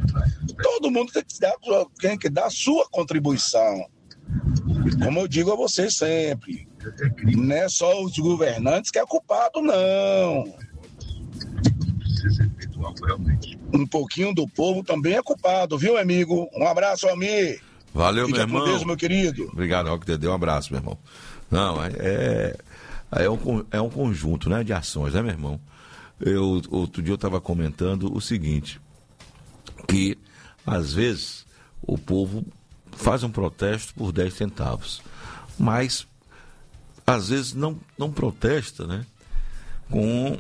Todo mundo tem que dar a sua contribuição. Como eu digo a vocês sempre, não é só os governantes que é culpado, não. Um pouquinho do povo também é culpado, viu, amigo? Um abraço, Almir. Valeu, meu irmão. Fica com Deus, meu querido. Obrigado, Roque Dedê. Um abraço, meu irmão. Não, é um conjunto, né, de ações, né, meu irmão? Outro dia eu estava comentando o seguinte, que às vezes o povo faz um protesto por 10 centavos, mas às vezes não protesta, né, com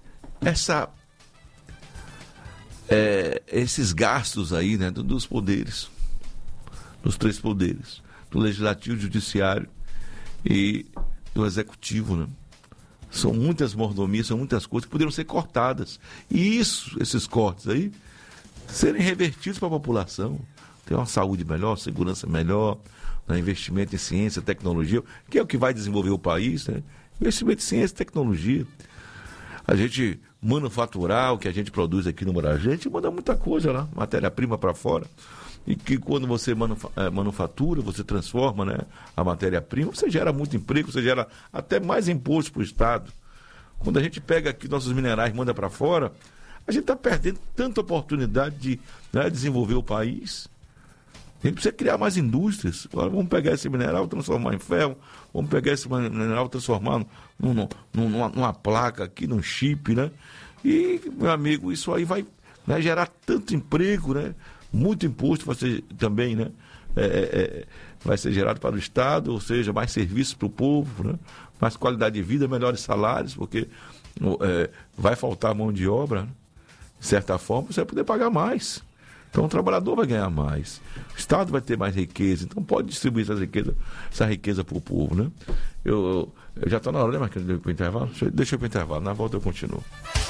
esses gastos aí, né, dos poderes, dos 3 poderes, do legislativo, judiciário e do executivo, né? São muitas mordomias, são muitas coisas que poderiam ser cortadas. E esses cortes aí, serem revertidos para a população. Ter uma saúde melhor, segurança melhor, né? Investimento em ciência, tecnologia, que é o que vai desenvolver o país, né? Investimento em ciência e tecnologia. A gente manufaturar o que a gente produz aqui no Brasil, a gente manda muita coisa lá, matéria-prima para fora. E que quando você manufatura, você transforma, né, a matéria-prima, você gera muito emprego, você gera até mais imposto para o Estado. Quando a gente pega aqui nossos minerais e manda para fora, a gente está perdendo tanta oportunidade de, né, desenvolver o país. A gente precisa criar mais indústrias. Agora vamos pegar esse mineral, transformar em ferro, vamos pegar esse mineral, transformar numa placa aqui, num chip, né? E, meu amigo, isso aí vai, né, gerar tanto emprego, né? Muito imposto vai ser também, né? Vai ser gerado para o Estado, ou seja, mais serviços para o povo, né? Mais qualidade de vida, melhores salários, porque vai faltar mão de obra, né? De certa forma, você vai poder pagar mais. Então o trabalhador vai ganhar mais. O Estado vai ter mais riqueza, então pode distribuir essa riqueza para o povo, né? Eu já estou na hora, né, Marquinhos, de ir para o intervalo? Deixa eu ir para o intervalo, na volta eu continuo.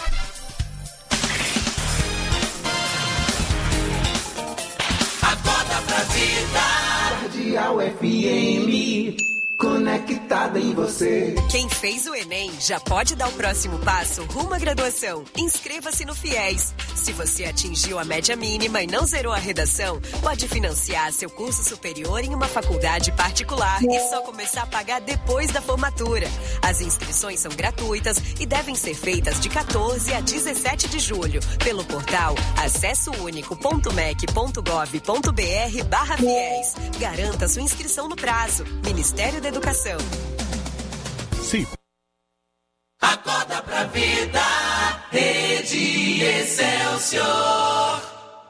Cardeal FM, conectada em você. Quem fez o Enem já pode dar o próximo passo rumo à graduação. Inscreva-se no FIES. Se você atingiu a média mínima e não zerou a redação, pode financiar seu curso superior em uma faculdade particular e só começar a pagar depois da formatura. As inscrições são gratuitas e devem ser feitas de 14 a 17 de julho pelo portal acessounico.mec.gov.br/FIES. Garanta sua inscrição no prazo. Ministério da Educação. Sim. Acorda pra vida, Rede Excelsior.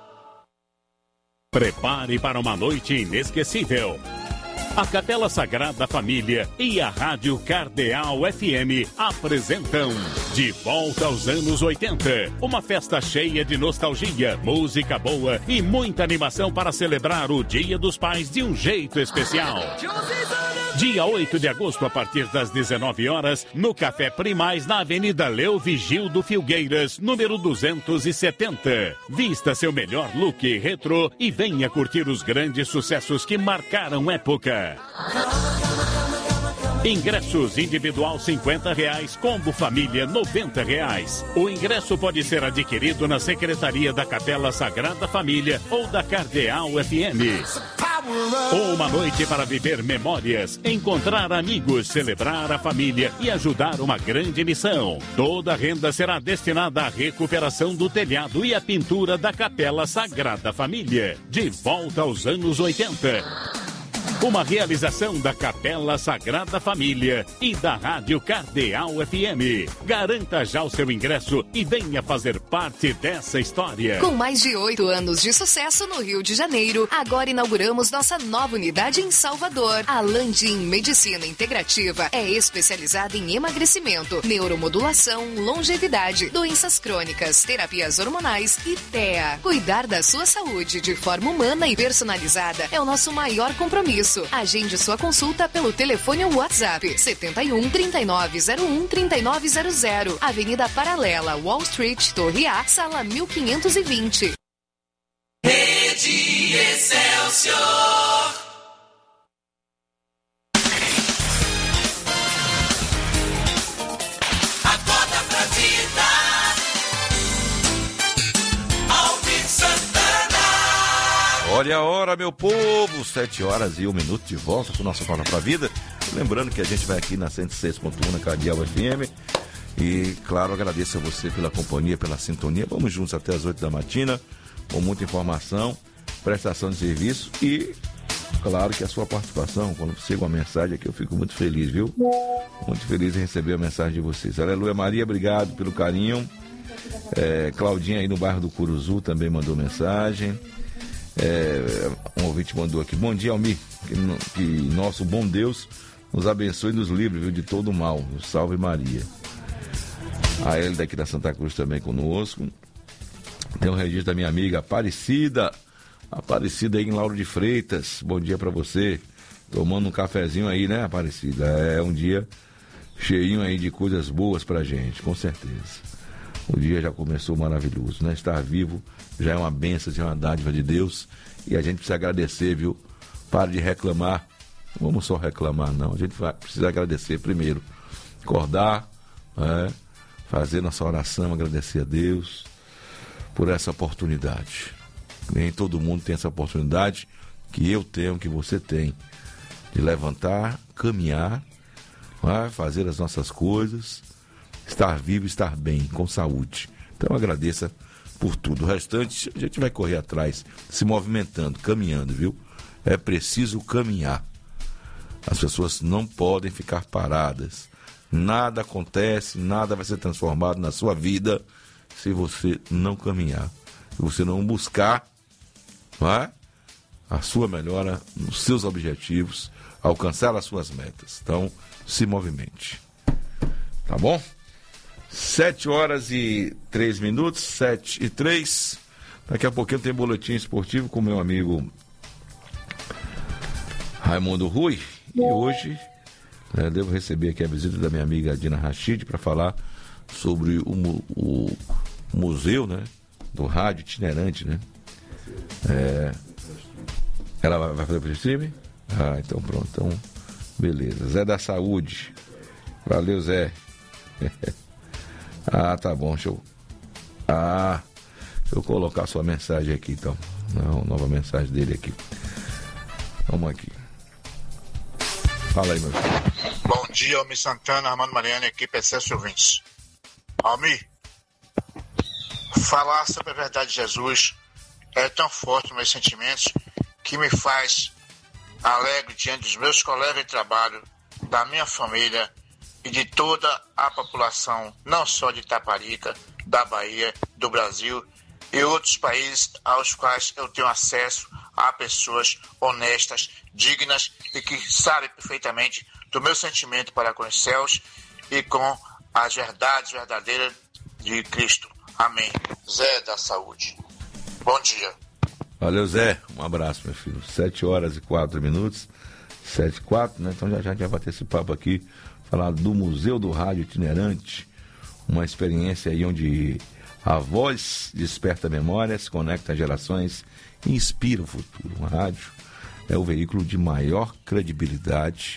Prepare para uma noite inesquecível. A Capela Sagrada Família e a Rádio Cardeal FM apresentam De Volta aos Anos 80. Uma festa cheia de nostalgia, música boa e muita animação para celebrar o Dia dos Pais de um jeito especial. Dia 8 de agosto, a partir das 19 horas, no Café Primaz, na Avenida Leo Vigildo Filgueiras, número 270. Vista seu melhor look retrô e venha curtir os grandes sucessos que marcaram época. Ingressos individual R$50, combo família R$90. O ingresso pode ser adquirido na Secretaria da Capela Sagrada Família ou da Cardeal FM. Uma noite para viver memórias, encontrar amigos, celebrar a família e ajudar uma grande missão. Toda a renda será destinada à recuperação do telhado e à pintura da Capela Sagrada Família. De volta aos anos 80. Uma realização da Capela Sagrada Família e da Rádio Cardeal FM. Garanta já o seu ingresso e venha fazer parte dessa história. Com mais de 8 anos de sucesso no Rio de Janeiro, agora inauguramos nossa nova unidade em Salvador. A Landim Medicina Integrativa é especializada em emagrecimento, neuromodulação, longevidade, doenças crônicas, terapias hormonais e TEA. Cuidar da sua saúde de forma humana e personalizada é o nosso maior compromisso. Agende sua consulta pelo telefone ou WhatsApp 71 3901 3900, Avenida Paralela, Wall Street, Torre A, sala 1520. Rede Excelsior. Acorda pra vida. Alvin Santana. Olha a hora, meu povo, 7h01 de volta com o nosso Acorda pra Vida. Lembrando que a gente vai aqui na 106.1 na Cardeal FM. E, claro, agradeço a você pela companhia, pela sintonia. Vamos juntos até as 8 da matina, com muita informação, prestação de serviço e, claro, que a sua participação. Quando chega uma mensagem aqui, eu fico muito feliz, viu? Muito feliz em receber a mensagem de vocês. Aleluia, Maria, obrigado pelo carinho. Claudinha aí no bairro do Curuzu também mandou mensagem. Um ouvinte mandou aqui: bom dia, Almir, que nosso bom Deus nos abençoe e nos livre, viu, de todo o mal. Salve Maria. A ele daqui da Santa Cruz também conosco. Tem um registro da minha amiga Aparecida aí em Lauro de Freitas. Bom dia pra você, tomando um cafezinho aí, né, Aparecida? É um dia cheinho aí de coisas boas pra gente, com certeza. O dia já começou maravilhoso, né? Estar vivo já é uma bênção, já é uma dádiva de Deus. E a gente precisa agradecer, viu? Para de reclamar. Não vamos só reclamar, não. A gente precisa agradecer primeiro. Acordar, fazer nossa oração, agradecer a Deus por essa oportunidade. Nem todo mundo tem essa oportunidade que eu tenho, que você tem. De levantar, caminhar, fazer as nossas coisas. Estar vivo, estar bem, com saúde. Então agradeça por tudo. O restante a gente vai correr atrás, se movimentando, caminhando, viu? É preciso caminhar. As pessoas não podem ficar paradas. Nada acontece, nada vai ser transformado na sua vida se você não caminhar. Se você não buscar a sua melhora nos seus objetivos, alcançar as suas metas. Então, se movimente. Tá bom? 7h03, 7h03. Daqui a pouquinho tem boletim esportivo com meu amigo Raimundo Rui. E hoje devo receber aqui a visita da minha amiga Dina Rachid para falar sobre o museu, né, do rádio itinerante, né? Ela vai fazer pro streaming? Então pronto, então beleza. Zé da Saúde. Valeu, Zé. Tá bom, deixa eu colocar a sua mensagem aqui, então. Não, nova mensagem dele aqui. Vamos aqui. Fala aí, meu filho. Bom dia, Almir Santana, Armando Mariano, equipe Excelsior ouvintes. Almir, falar sobre a verdade de Jesus é tão forte nos meus sentimentos que me faz alegre diante dos meus colegas de trabalho, da minha família e de toda a população, não só de Itaparica, da Bahia, do Brasil e outros países aos quais eu tenho acesso a pessoas honestas, dignas e que sabem perfeitamente do meu sentimento para com os céus e com as verdades verdadeiras de Cristo. Amém. Zé da Saúde. Bom dia. Valeu, Zé. Um abraço, meu filho. 7h04, 7h04, né? Então já vai ter esse papo aqui, falar do Museu do Rádio Itinerante, uma experiência aí onde a voz desperta memórias, conecta gerações e inspira o futuro. O rádio é o veículo de maior credibilidade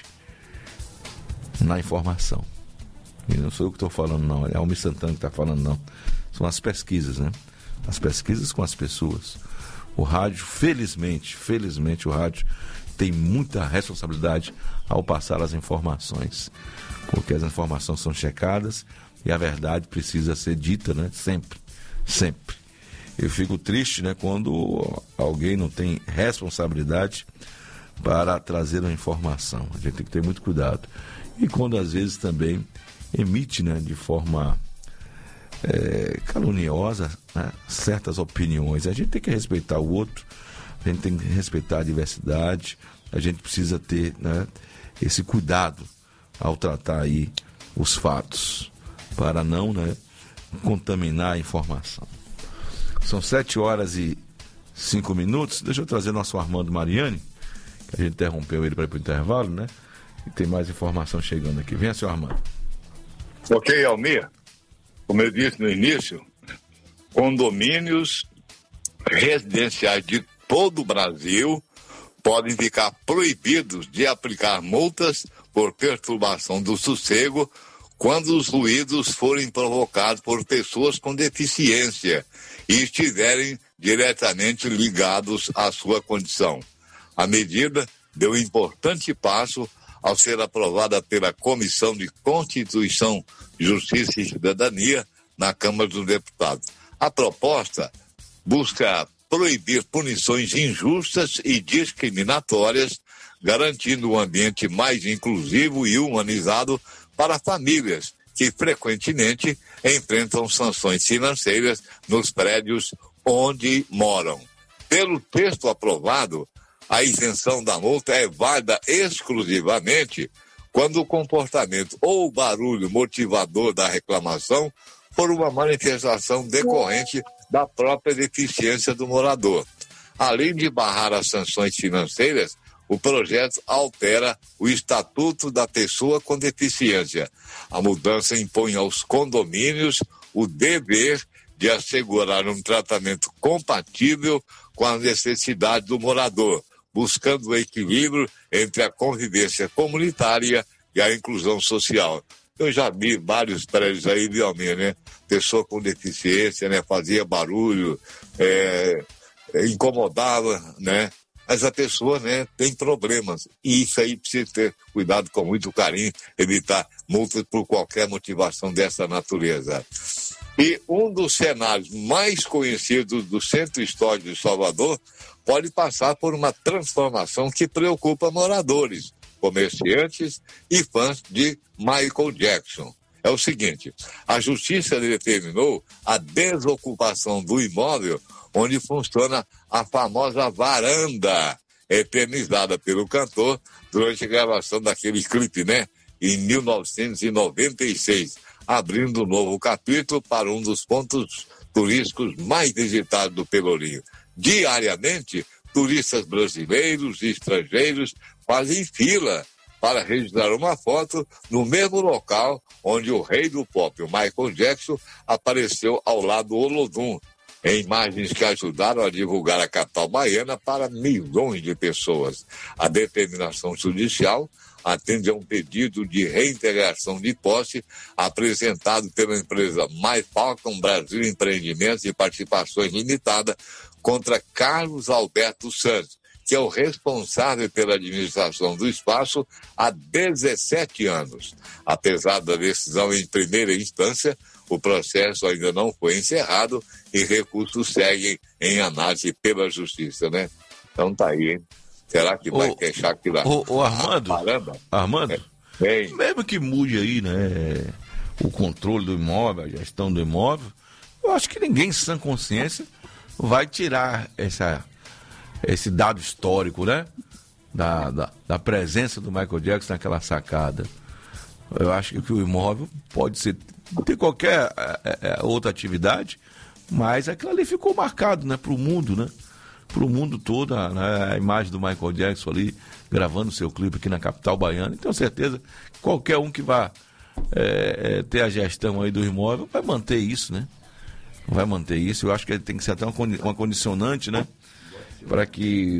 na informação. E não sou eu que estou falando, não. É o Almir Santana que está falando, não. São as pesquisas, né? As pesquisas com as pessoas. O rádio, felizmente, o rádio tem muita responsabilidade ao passar as informações. Porque as informações são checadas e a verdade precisa ser dita, né? Sempre. Eu fico triste, né, quando alguém não tem responsabilidade para trazer uma informação. A gente tem que ter muito cuidado. E quando às vezes também emite, né, de forma caluniosa, né, certas opiniões. A gente tem que respeitar o outro, a gente tem que respeitar a diversidade, a gente precisa ter, né, esse cuidado ao tratar aí os fatos, para não, né, contaminar a informação. São 7h05. Deixa eu trazer nosso Armando Mariani, que a gente interrompeu ele para ir para o intervalo, né? E tem mais informação chegando aqui. Venha, senhor Armando. Ok, Almir. Como eu disse no início, condomínios residenciais de todo o Brasil podem ficar proibidos de aplicar multas por perturbação do sossego quando os ruídos forem provocados por pessoas com deficiência e estiverem diretamente ligados à sua condição. A medida deu um importante passo ao ser aprovada pela Comissão de Constituição, Justiça e Cidadania na Câmara dos Deputados. A proposta busca proibir punições injustas e discriminatórias, garantindo um ambiente mais inclusivo e humanizado para famílias que frequentemente enfrentam sanções financeiras nos prédios onde moram. Pelo texto aprovado, a isenção da multa é válida exclusivamente quando o comportamento ou o barulho motivador da reclamação for uma manifestação decorrente da própria deficiência do morador. Além de barrar as sanções financeiras, o projeto altera o Estatuto da Pessoa com Deficiência. A mudança impõe aos condomínios o dever de assegurar um tratamento compatível com as necessidades do morador, buscando o equilíbrio entre a convivência comunitária e a inclusão social. Eu já vi vários prédios aí, realmente, né? Pessoa com deficiência, né? Fazia barulho, incomodava, né? Mas a pessoa, né, tem problemas. E isso aí precisa ter cuidado com muito carinho, evitar multas por qualquer motivação dessa natureza. E um dos cenários mais conhecidos do Centro Histórico de Salvador pode passar por uma transformação que preocupa moradores, comerciantes e fãs de Michael Jackson. É o seguinte: a Justiça determinou a desocupação do imóvel onde funciona a famosa varanda eternizada pelo cantor durante a gravação daquele clipe, né, em 1996, abrindo um novo capítulo para um dos pontos turísticos mais visitados do Pelourinho. Diariamente, turistas brasileiros e estrangeiros fazem fila para registrar uma foto no mesmo local onde o rei do pop, o Michael Jackson, apareceu ao lado do Olodum, em imagens que ajudaram a divulgar a capital baiana para milhões de pessoas. A determinação judicial atende a um pedido de reintegração de posse apresentado pela empresa MyFalcon Brasil Empreendimentos e Participações Limitada contra Carlos Alberto Santos, que é o responsável pela administração do espaço há 17 anos. Apesar da decisão em primeira instância, o processo ainda não foi encerrado e recursos seguem em análise pela Justiça, né? Então tá aí, hein? Será que vai queixar aquilo lá? Armando, mesmo que mude aí, né, o controle do imóvel, a gestão do imóvel, eu acho que ninguém, sem consciência, vai tirar esse dado histórico, né, da presença do Michael Jackson naquela sacada. Eu acho que o imóvel pode ter qualquer outra atividade, mas aquilo ali ficou marcado, né, para o mundo, né? Para o mundo todo, a imagem do Michael Jackson ali gravando seu clipe aqui na capital baiana. Tenho certeza que qualquer um que vá ter a gestão aí do imóvel vai manter isso, né? Vai manter isso. Eu acho que tem que ser até uma condicionante, né? Para que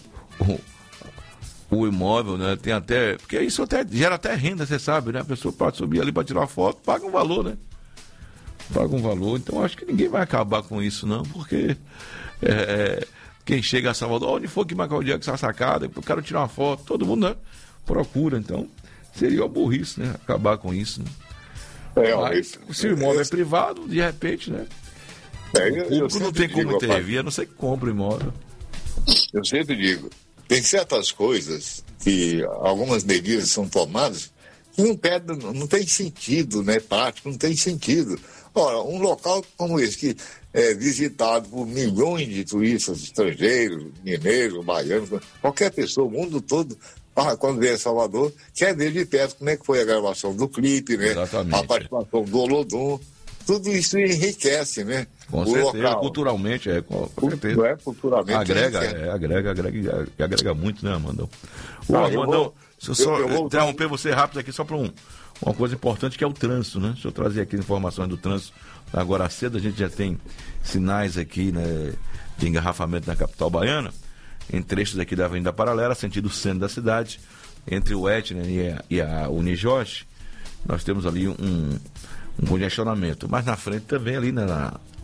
o imóvel, né, tem até... Porque isso até gera até renda, você sabe, né? A pessoa pode subir ali para tirar uma foto, paga um valor, né? Paga um valor. Então acho que ninguém vai acabar com isso, não, porque... quem chega a Salvador, onde for que Michael Jackson está sacada, eu quero tirar uma foto, todo mundo, né, procura, então seria uma burrice, né, acabar com isso, né? Mas, se o imóvel é privado, de repente, né, o público não tem como intervir, a não ser que compre o imóvel. Eu sempre digo, tem certas coisas que algumas medidas são tomadas que não tem sentido, né, prático, não tem sentido. Ora, um local como esse, que é visitado por milhões de turistas estrangeiros, mineiros, baianos, qualquer pessoa, o mundo todo, quando vem a Salvador, quer ver de perto como é que foi a gravação do clipe, né? Exatamente. A participação do Olodum, tudo isso enriquece, né? Com certeza, local. Culturalmente, com certeza. Não é culturalmente. Agrega muito, né, Armandão? Armandão, deixa eu só interromper você rápido aqui, só para uma coisa importante, que é o trânsito, né? Deixa eu trazer aqui informações do trânsito. Agora cedo a gente já tem sinais aqui, né, de engarrafamento na capital baiana, em trechos aqui da Avenida Paralela, sentido centro da cidade, entre o Etna e a Unijorge, nós temos ali um congestionamento. Mas na frente também, ali, né,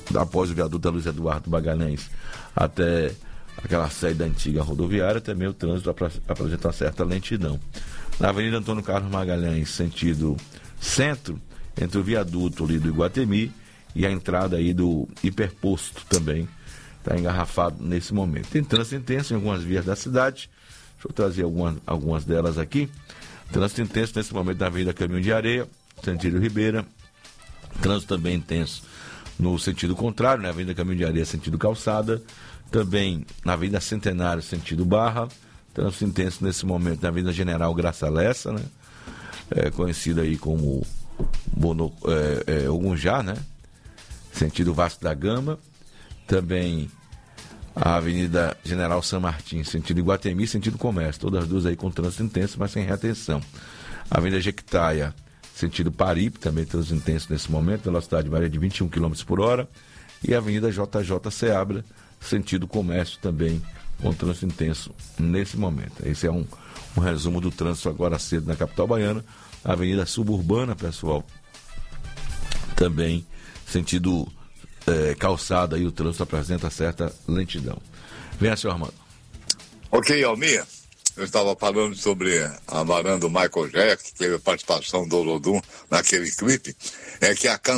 após o viaduto da Luiz Eduardo Magalhães até aquela saída da antiga rodoviária, também o trânsito apresenta uma certa lentidão. Na Avenida Antônio Carlos Magalhães, sentido centro, entre o viaduto ali do Iguatemi e a entrada aí do hiperposto também está engarrafado nesse momento. Tem trânsito intenso em algumas vias da cidade. Deixa eu trazer algumas delas aqui. Trânsito intenso nesse momento na Avenida Caminho de Areia, sentido Ribeira. Trânsito também intenso no sentido contrário, na Avenida Caminho de Areia, sentido Calçada. Também na Avenida Centenário, sentido Barra. Trânsito intenso nesse momento na Avenida General Graça Lessa, né? Conhecida aí como Ogunjá, né? Sentido Vasco da Gama. Também a Avenida General San Martín, sentido Iguatemi, sentido Comércio. Todas as duas aí com trânsito intenso, mas sem retenção. A Avenida Jequitaia, sentido Paripe, também trânsito intenso nesse momento. Velocidade varia de 21 km por hora. E a Avenida JJ Seabra, sentido Comércio, também com trânsito intenso nesse momento. Esse é um resumo do trânsito agora cedo na capital baiana. A Avenida Suburbana, pessoal, também sentido Calçada, e o trânsito apresenta certa lentidão. Venha, senhor Armando. Ok, Almir, eu estava falando sobre a varanda do Michael Jackson, que teve a participação do Olodum naquele clipe. É que a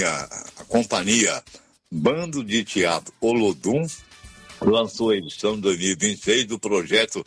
companhia Bando de Teatro Olodum lançou a edição 2026 do projeto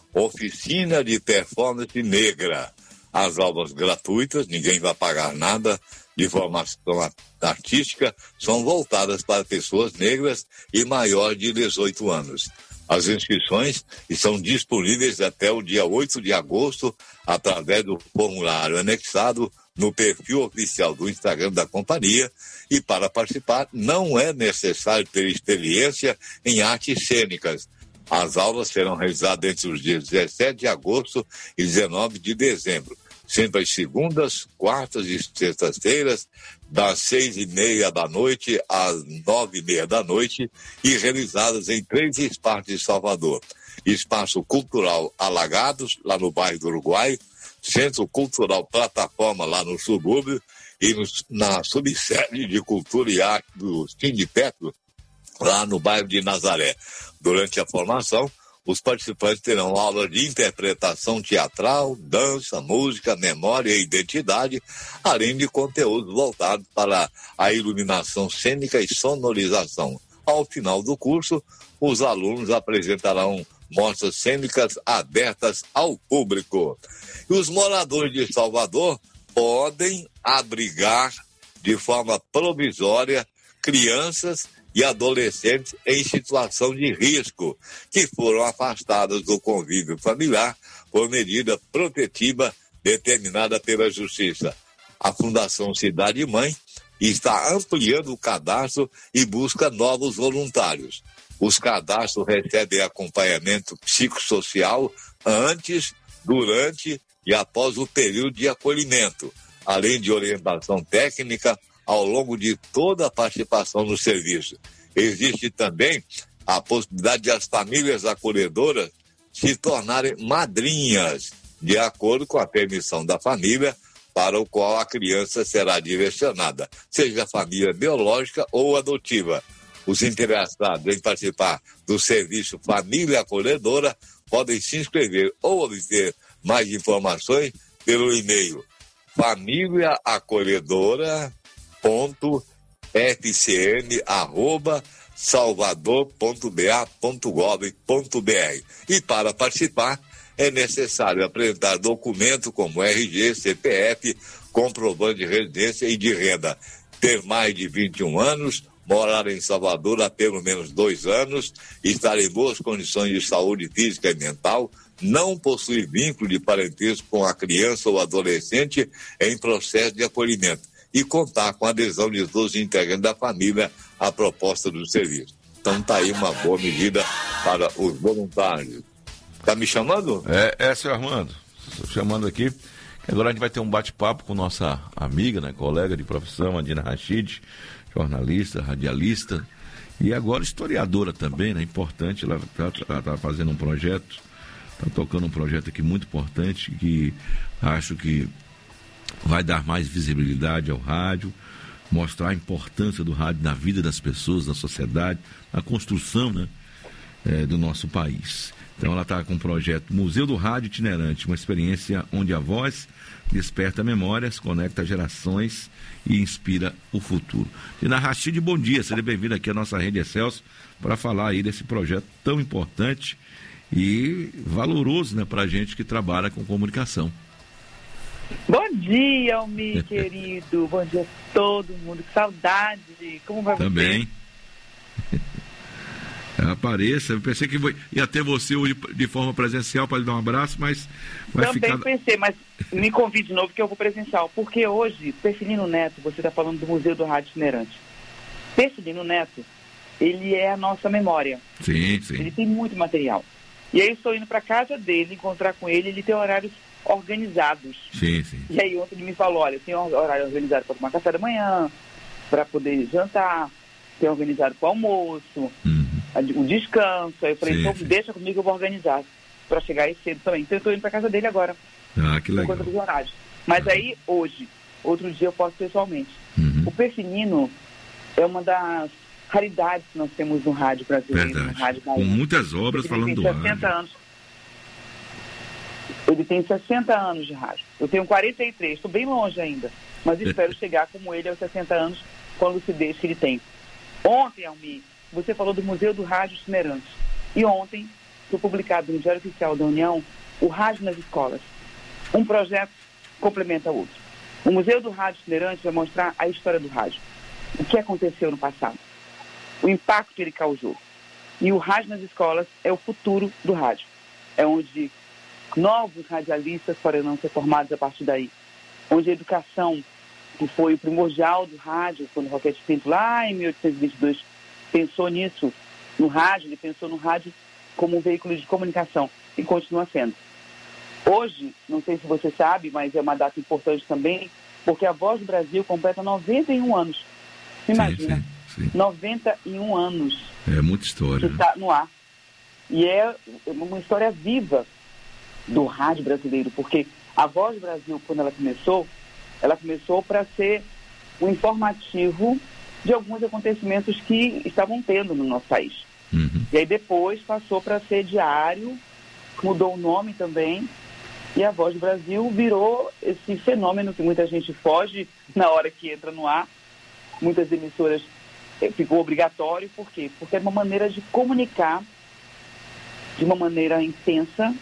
Oficina de Performance Negra. As aulas gratuitas, ninguém vai pagar nada, de formação artística, são voltadas para pessoas negras e maiores de 18 anos. As inscrições estão disponíveis até o dia 8 de agosto, através do formulário anexado no perfil oficial do Instagram da companhia, e para participar não é necessário ter experiência em artes cênicas. As aulas serão realizadas entre os dias 17 de agosto e 19 de dezembro, sempre às segundas, quartas e sextas-feiras, das 6h30 da noite às 9h30 da noite, e realizadas em 3 espaços de Salvador. Espaço Cultural Alagados, lá no bairro do Uruguai, Centro Cultural Plataforma, lá no subúrbio, e na subsede de Cultura e Arte do Sindicato, lá no bairro de Nazaré. Durante a formação, os participantes terão aulas de interpretação teatral, dança, música, memória e identidade, além de conteúdos voltados para a iluminação cênica e sonorização. Ao final do curso, os alunos apresentarão mostras cênicas abertas ao público. E os moradores de Salvador podem abrigar de forma provisória crianças e adolescentes em situação de risco, que foram afastadas do convívio familiar por medida protetiva determinada pela Justiça. A Fundação Cidade Mãe está ampliando o cadastro e busca novos voluntários. Os cadastros recebem acompanhamento psicossocial antes, durante e após o período de acolhimento, além de orientação técnica ao longo de toda a participação no serviço. Existe também a possibilidade de as famílias acolhedoras se tornarem madrinhas, de acordo com a permissão da família para o qual a criança será direcionada, seja a família biológica ou adotiva. Os interessados em participar do serviço Família Acolhedora podem se inscrever ou obter mais informações pelo e-mail familiaacolhedora.fcn@salvador.ba.gov.br. E para participar é necessário apresentar documentos como RG, CPF, comprovante de residência e de renda, ter mais de 21 anos, morar em Salvador há pelo menos 2 anos, estar em boas condições de saúde física e mental, não possuir vínculo de parentesco com a criança ou adolescente em processo de acolhimento e contar com a adesão de todos os integrantes da família à proposta do serviço. Então está aí uma boa medida para os voluntários. Está me chamando? Senhor Armando. Estou chamando aqui. Agora a gente vai ter um bate-papo com nossa amiga, né, colega de profissão, Andina Rachid, jornalista, radialista e agora historiadora também, né? Importante, ela está fazendo um projeto, está tocando um projeto aqui muito importante, que acho que vai dar mais visibilidade ao rádio, mostrar a importância do rádio na vida das pessoas, na sociedade, na construção, né, do nosso país. Então ela está com o projeto Museu do Rádio Itinerante, uma experiência onde a voz desperta memórias, conecta gerações e inspira o futuro. Dina Rachid, bom dia, seja bem-vindo aqui à nossa Rede Excelsior para falar aí desse projeto tão importante e valoroso, né, para a gente que trabalha com comunicação. Bom dia, Almir, querido. Bom dia a todo mundo. Que saudade. Como vai você? Também. Apareça. Eu pensei que ia ter você hoje de forma presencial para lhe dar um abraço, mas vai também ficar... pensei, mas me convide de novo que eu vou presencial. Porque hoje, Perfilino Neto, você está falando do Museu do Rádio Itinerante. Perfilino Neto, ele é a nossa memória. Sim, sim. Ele tem muito material. E aí eu estou indo para casa dele, encontrar com ele, ele tem horários organizados. Sim, sim. E aí ontem ele me falou, olha, tem um horário organizado para tomar café da manhã, para poder jantar, tem organizado para o almoço, o descanso. Aí eu falei, então deixa comigo, eu vou organizar para chegar aí cedo também. Então eu estou indo para casa dele agora. Ah, que legal. Por conta dos horários. Mas aí hoje, outro dia eu posso pessoalmente. O Perfilino é uma das raridades que nós temos no rádio brasileiro. Verdade. No rádio com muitas obras falando do rádio. Anos. Ele tem 60 anos de rádio. Eu tenho 43, estou bem longe ainda. Mas espero chegar como ele aos 60 anos, com a lucidez que ele tem. Ontem, Almir, você falou do Museu do Rádio Itinerante. E ontem foi publicado no Diário Oficial da União o Rádio nas Escolas. Um projeto complementa o outro. O Museu do Rádio Itinerante vai mostrar a história do rádio. O que aconteceu no passado. O impacto que ele causou. E o Rádio nas Escolas é o futuro do rádio. É onde novos radialistas poderão ser formados a partir daí. Onde a educação, que foi o primordial do rádio, quando o Roquete Pinto, lá em 1822, pensou nisso, no rádio, ele pensou no rádio como um veículo de comunicação, e continua sendo. Hoje, não sei se você sabe, mas é uma data importante também, porque a Voz do Brasil completa 91 anos. Imagina, sim. 91 anos. É muita história. Que está no ar. E é uma história viva do rádio brasileiro, porque a Voz do Brasil, quando ela começou para ser um informativo de alguns acontecimentos que estavam tendo no nosso país. E aí depois passou para ser diário, mudou o nome também, e a Voz do Brasil virou esse fenômeno que muita gente foge na hora que entra no ar. Muitas emissoras ficou obrigatório, por quê? Porque é uma maneira de comunicar de uma maneira intensa,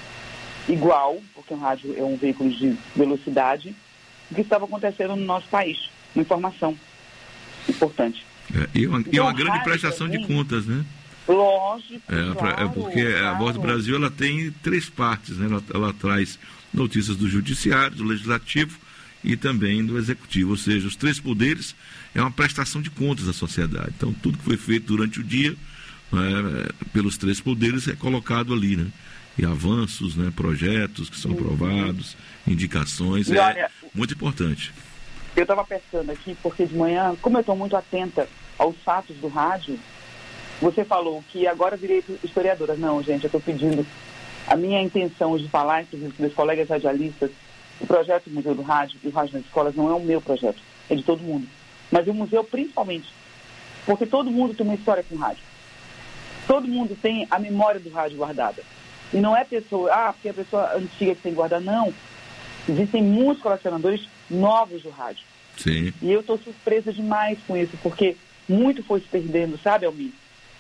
igual, porque o rádio é um veículo de velocidade, o que estava acontecendo no nosso país, uma informação importante. E uma grande prestação de contas, né? Lógico, porque a Voz do Brasil ela tem 3 partes, né? Ela traz notícias do Judiciário, do Legislativo e também do Executivo, ou seja, os 3 poderes é uma prestação de contas à sociedade. Então, tudo que foi feito durante o dia, pelos 3 poderes, é colocado ali, né? E avanços, né? Projetos que são aprovados, indicações, olha, muito importante. Eu estava pensando aqui, porque de manhã, como eu estou muito atenta aos fatos do rádio, você falou que agora virei historiadora. Não, gente, eu estou pedindo, a minha intenção de falar entre os meus colegas radialistas, o projeto Museu do Rádio e o Rádio nas Escolas não é o meu projeto, é de todo mundo. Mas o museu principalmente, porque todo mundo tem uma história com o rádio. Todo mundo tem a memória do rádio guardada. E não é porque a pessoa antiga que tem que guardar, não. Existem muitos colecionadores novos do rádio. Sim. E eu estou surpresa demais com isso, porque muito foi se perdendo, sabe, Almir?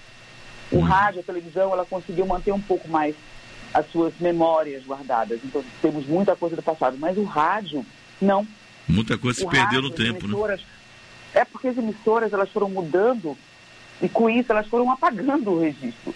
O rádio, a televisão, ela conseguiu manter um pouco mais as suas memórias guardadas. Então, temos muita coisa do passado. Mas o rádio, não. Muita coisa se perdeu no tempo, né? É porque as emissoras, elas foram mudando e, com isso, elas foram apagando o registro.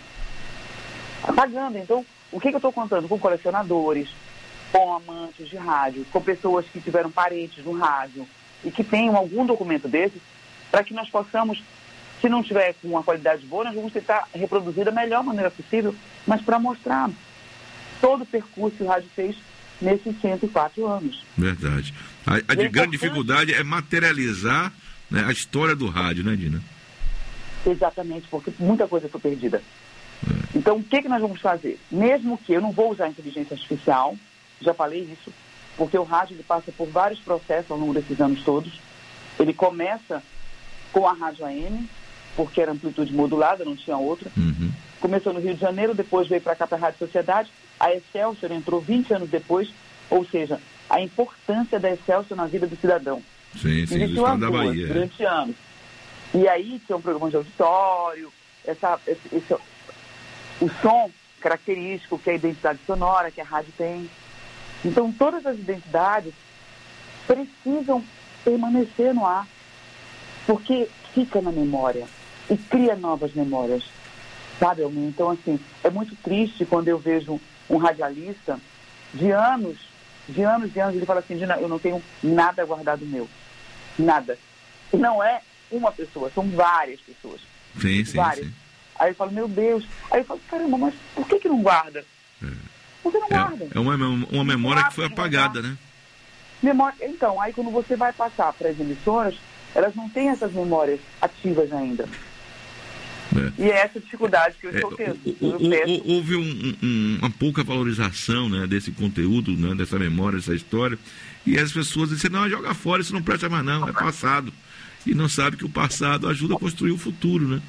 Apagando. Então, o que eu estou contando? Com colecionadores, com amantes de rádio, com pessoas que tiveram parentes no rádio e que tenham algum documento desses, para que nós possamos, se não tiver com uma qualidade boa, nós vamos tentar reproduzir da melhor maneira possível, mas para mostrar todo o percurso que o rádio fez nesses 104 anos. Verdade. A grande dificuldade é materializar, né, a história do rádio, né, Dina? Exatamente, porque muita coisa foi perdida. Então, o que nós vamos fazer? Mesmo que eu não vou usar inteligência artificial, já falei isso, porque o rádio ele passa por vários processos ao longo desses anos todos. Ele começa com a rádio AM, porque era amplitude modulada, não tinha outra. Começou no Rio de Janeiro, depois veio para cá para a Rádio Sociedade. A Excelsior entrou 20 anos depois, ou seja, a importância da Excelsior na vida do cidadão. Sim, do estado da Bahia. Durante anos. E aí tinha um programa de auditório, o som característico, que é a identidade sonora que a rádio tem. Então, todas as identidades precisam permanecer no ar, porque fica na memória e cria novas memórias, sabe, Almir? Então, assim, é muito triste quando eu vejo um radialista de anos, ele fala assim, Dina, eu não tenho nada guardado meu, nada. E não é uma pessoa, são várias pessoas. Sim. Aí eu falo, meu Deus. Aí eu falo, caramba, mas por que não guarda? Por que não guarda? É uma memória que foi apagada, né? Então, aí quando você vai passar para as emissoras, elas não têm essas memórias ativas ainda. E é essa dificuldade que eu estou tendo. Houve uma pouca valorização, né, desse conteúdo, né, dessa memória, dessa história, e as pessoas dizem, não, joga fora, isso não presta mais não, é passado. E não sabe que o passado ajuda a construir o futuro, né?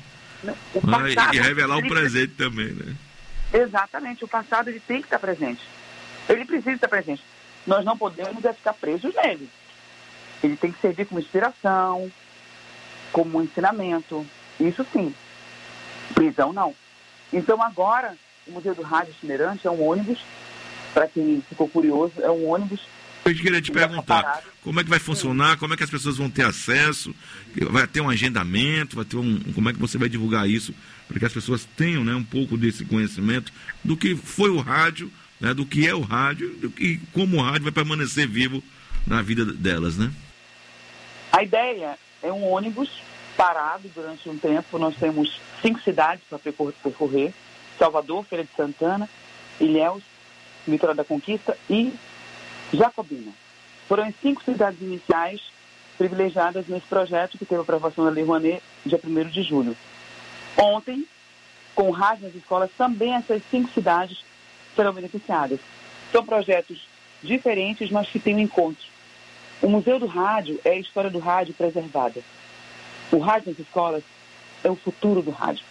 E revelar o presente também, né? Exatamente, o passado ele tem que estar presente. Ele precisa estar presente. Nós não podemos ficar presos nele. Ele tem que servir como inspiração, como ensinamento. Isso sim. Prisão não. Então agora, o Museu do Rádio Itinerante é um ônibus, para quem ficou curioso, é um ônibus. Eu queria te perguntar, como é que vai funcionar, como é que as pessoas vão ter acesso, vai ter um agendamento, como é que você vai divulgar isso, para que as pessoas tenham, né, um pouco desse conhecimento do que foi o rádio, né, do que é o rádio, e como o rádio vai permanecer vivo na vida delas, né? A ideia é um ônibus parado durante um tempo. Nós temos 5 cidades para percorrer: Salvador, Feira de Santana, Ilhéus, Vitória da Conquista e Jacobina. Foram as 5 cidades iniciais privilegiadas nesse projeto que teve a aprovação da Lei Rouanet dia 1º de julho. Ontem, com o rádio nas escolas, também essas 5 cidades serão beneficiadas. São projetos diferentes, mas que têm um encontro. O Museu do Rádio é a história do rádio preservada. O rádio nas escolas é o futuro do rádio.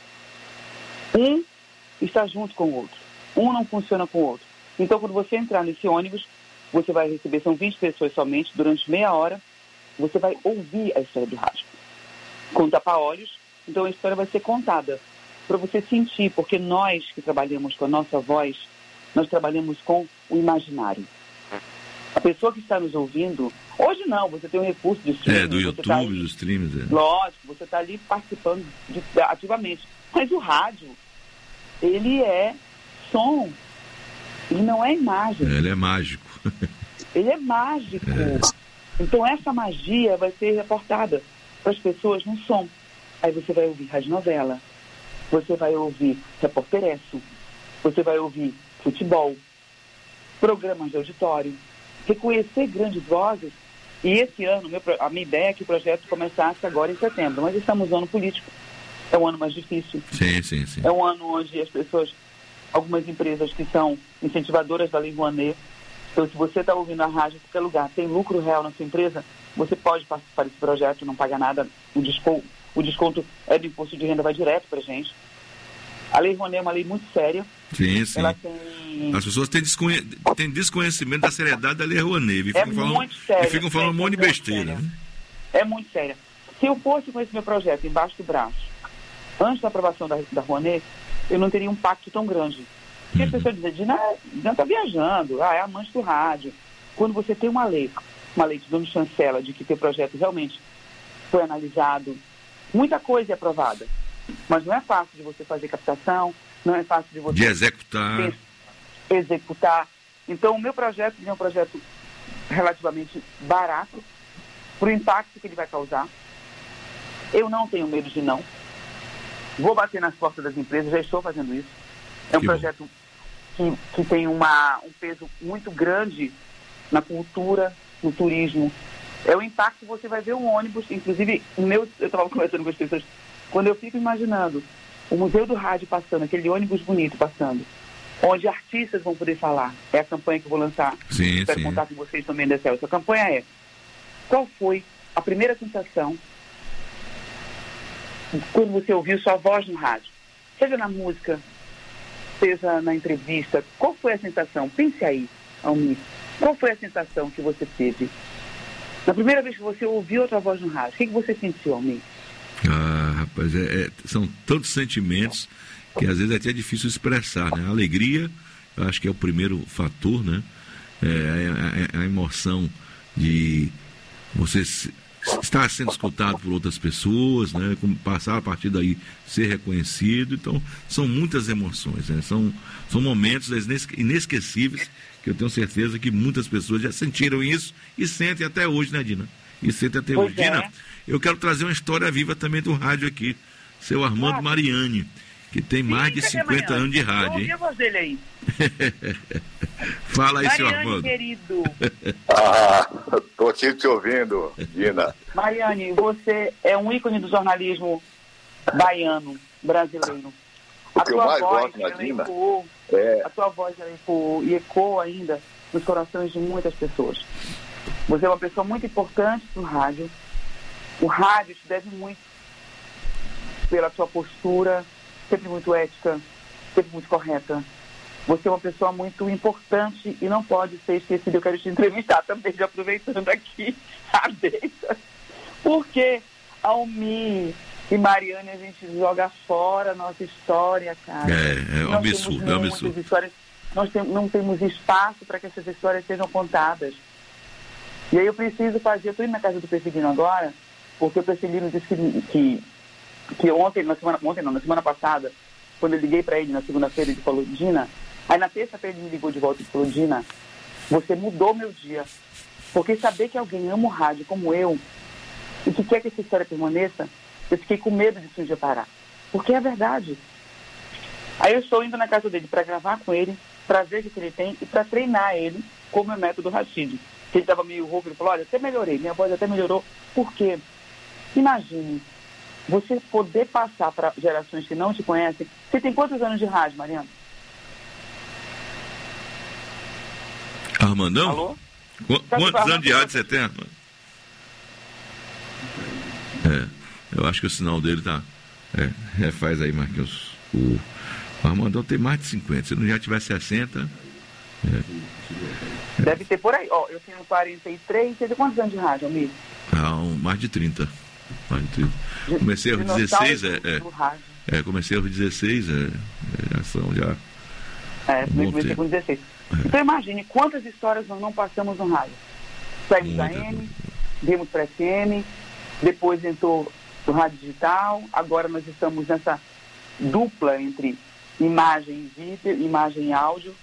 Um está junto com o outro. Um não funciona com o outro. Então, quando você entrar nesse ônibus, você vai receber, são 20 pessoas somente, durante meia hora, você vai ouvir a história do rádio. Com tapa-olhos, então a história vai ser contada, para você sentir, porque nós que trabalhamos com a nossa voz, nós trabalhamos com o imaginário. A pessoa que está nos ouvindo, hoje não, você tem um recurso de streaming. Do YouTube, dos streams. Lógico, você está ali participando ativamente. Mas o rádio, ele é som, ele não é imagem. Ele é mágico. Ele é mágico. Então essa magia vai ser reportada para as pessoas no som. Aí você vai ouvir radionovela, você vai ouvir repórteresso, você vai ouvir futebol, programas de auditório, reconhecer grandes vozes. E esse ano, a minha ideia é que o projeto começasse agora em setembro, mas estamos no ano político, é um ano mais difícil. Sim. É um ano onde as pessoas, algumas empresas que são incentivadoras da Lei Rouanet, então se você está ouvindo a rádio em qualquer lugar, tem lucro real na sua empresa, você pode participar desse projeto, não paga nada, o desconto é do imposto de renda, vai direto para a gente. A Lei Rouanet é uma lei muito séria. Sim. Ela tem... As pessoas têm desconhecimento da seriedade da Lei Rouanet. Muito séria. E ficam falando um monte de besteira. Né? É muito séria. Se eu fosse com esse meu projeto embaixo do braço, antes da aprovação da Rouanet, eu não teria um impacto tão grande. Porque as pessoas dizem, Dina está viajando, é amante do rádio. Quando você tem uma lei que dando chancela de que teu projeto realmente foi analisado, muita coisa é aprovada. Mas não é fácil de você fazer captação, não é fácil de você... executar. Então, o meu projeto é um projeto relativamente barato, para o impacto que ele vai causar. Eu não tenho medo de não. Vou bater nas portas das empresas, já estou fazendo isso. É um projeto que tem um peso muito grande na cultura, no turismo. É o impacto que você vai ver um ônibus, inclusive, eu estava conversando com as pessoas, quando eu fico imaginando o Museu do Rádio passando, aquele ônibus bonito passando, onde artistas vão poder falar. É a campanha que eu vou lançar. Quero contar com vocês também, Decel. Essa campanha é: qual foi a primeira sensação quando você ouviu sua voz no rádio? Seja na música, seja na entrevista, qual foi a sensação? Pense aí, Almir. Qual foi a sensação que você teve? Na primeira vez que você ouviu a sua voz no rádio, o que você sentiu, Almir? Rapaz, são tantos sentimentos que às vezes é até difícil expressar, né? A alegria, eu acho que é o primeiro fator, né? A emoção de você estar sendo escutado por outras pessoas, né? Passar a partir daí ser reconhecido. Então, são muitas emoções, né? São momentos inesquecíveis que eu tenho certeza que muitas pessoas já sentiram isso e sentem até hoje, né, Dina? E sentem até hoje. Dina, eu quero trazer uma história viva também do rádio aqui. Seu Armando Mariani, que tem mais de 50 anos de rádio, hein? Eu ouvi a voz dele aí. Fala aí, seu Mariani, Armando. querido. Tô aqui te ouvindo, Dina. Mariani, você é um ícone do jornalismo baiano, brasileiro. O que eu mais gosto na Dina a tua voz ela ecoou e ecoa ainda nos corações de muitas pessoas. Você é uma pessoa muito importante do rádio. O rádio te deve muito pela sua postura, sempre muito ética, sempre muito correta. Você é uma pessoa muito importante e não pode ser esquecida. Eu quero te entrevistar também, já aproveitando aqui a deixa. Porque Almir e Mariane, a gente joga fora a nossa história, cara. É um absurdo, é um absurdo. Nós não temos espaço para que essas histórias sejam contadas. E aí eu preciso fazer, eu estou indo na casa do Perseguino agora, porque o Perseguino disse que na semana passada, quando eu liguei para ele na segunda-feira, ele falou, Dina, aí na terça-feira ele me ligou de volta e falou, Dina, você mudou meu dia, porque saber que alguém ama o rádio como eu, e que quer que essa história permaneça, eu fiquei com medo disso um dia parar, porque é verdade. Aí eu estou indo na casa dele para gravar com ele, para ver o que ele tem e para treinar ele com o meu método Rashid. Ele estava meio rouco, ele falou, olha, até melhorei, minha voz até melhorou, por quê? Imagine, você poder passar para gerações que não te conhecem. Você tem quantos anos de rádio, Mariana? Armandão? Alô? Quantos anos de rádio você tem, Armando? Eu acho que o sinal dele tá... faz aí, Marquinhos. O Armandão tem mais de 50. Se não já tiver 60... Deve ter por aí. Eu tenho 43. Você tem quantos anos de rádio, Almir? Mais de 30. Comecei aos 16, comecei aos 16, já são já... comecei com 16. Então imagine quantas histórias nós não passamos no rádio. Saímos da AM, viemos para FM, depois entrou no rádio digital, agora nós estamos nessa dupla entre imagem e vídeo, imagem e áudio.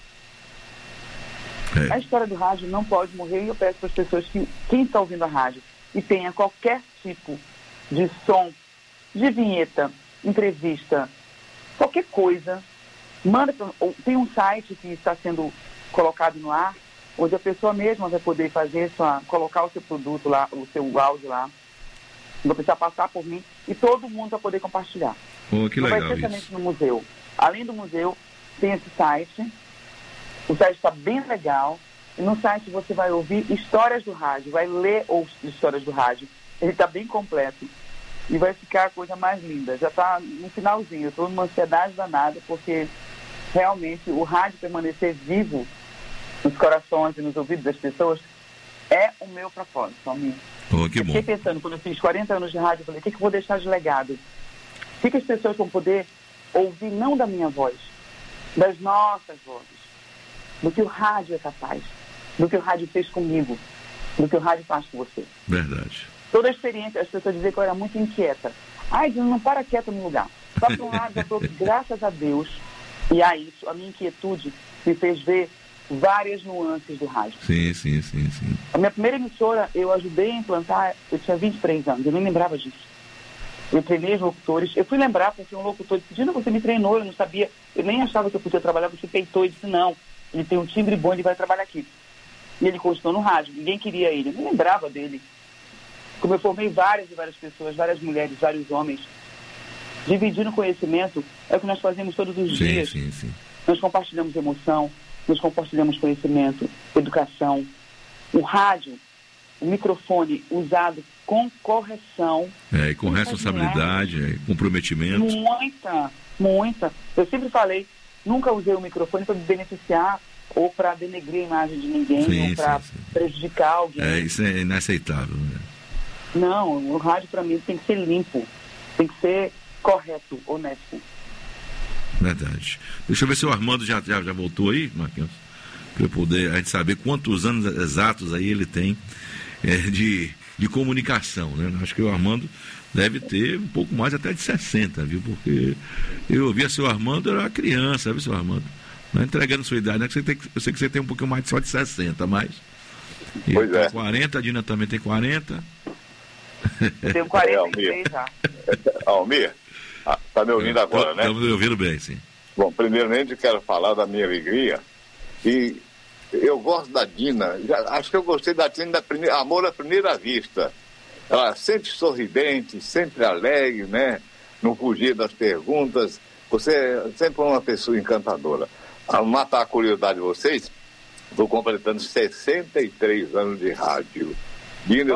A história do rádio não pode morrer e eu peço para as pessoas que, quem está ouvindo a rádio e tenha qualquer tipo de som, de vinheta, entrevista, qualquer coisa, manda tem um site que está sendo colocado no ar, onde a pessoa mesma vai poder fazer colocar o seu produto lá, o seu áudio lá, não vai precisar passar por mim e todo mundo vai poder compartilhar. Que não legal vai ser somente isso. no museu. Além do museu, tem esse site. O site está bem legal. E no site você vai ouvir histórias do rádio, vai ler histórias do rádio. Ele está bem completo. E vai ficar a coisa mais linda. Já está no finalzinho. Eu estou numa ansiedade danada, porque realmente o rádio permanecer vivo nos corações e nos ouvidos das pessoas é o meu propósito, Almir. Que bom. Eu fiquei pensando, quando eu fiz 40 anos de rádio, eu falei, o que eu vou deixar de legado? O que as pessoas vão poder ouvir, não da minha voz, das nossas vozes, do que o rádio é capaz, do que o rádio fez comigo, do que o rádio faz com você. Verdade. Toda a experiência, as pessoas diziam que eu era muito inquieta. Ai, não para quieta no lugar. Vai para um lado, vai para outro. Graças a Deus, e a isso, a minha inquietude me fez ver várias nuances do rádio. Sim. A minha primeira emissora, eu ajudei a implantar, eu tinha 23 anos, eu nem lembrava disso. Eu treinei os locutores, eu fui lembrar porque um locutor disse, Dina, você me treinou, eu não sabia, eu nem achava que eu podia trabalhar, você peitou e disse, não, ele tem um timbre bom, ele vai trabalhar aqui. E ele continuou no rádio, ninguém queria ele, eu nem lembrava dele. Como eu formei várias e várias pessoas, várias mulheres, vários homens, dividindo conhecimento, é o que nós fazemos todos os dias. Sim. Nós compartilhamos emoção, nós compartilhamos conhecimento, educação. O rádio, o microfone usado com correção. E com responsabilidade, comprometimento. Muita. Eu sempre falei, nunca usei o microfone para me beneficiar ou para denegrir a imagem de ninguém, ou para prejudicar alguém. Isso é inaceitável, né? Não, o rádio para mim tem que ser limpo, tem que ser correto, honesto. Verdade. Deixa eu ver se o Armando já voltou aí, Marquinhos, para eu poder a gente saber quantos anos exatos aí ele tem de comunicação, né? Acho que o Armando deve ter um pouco mais até de 60, viu? Porque eu ouvia seu Armando, era uma criança, viu, seu Armando? Não entregando sua idade, né? Eu sei que você tem um pouquinho mais só de 60, mas... Pois é. 40, a Dina também tem 40. Eu tenho 43 já. Almir, tá me ouvindo agora, né? Estamos me ouvindo bem, sim. Bom, primeiramente eu quero falar da minha alegria e eu gosto da Dina, acho que eu gostei da Dina amor à primeira vista. Ela sempre sorridente, sempre alegre, né? Não fugia das perguntas. Você é sempre uma pessoa encantadora. A matar a curiosidade de vocês, estou completando 63 anos de rádio. Dina,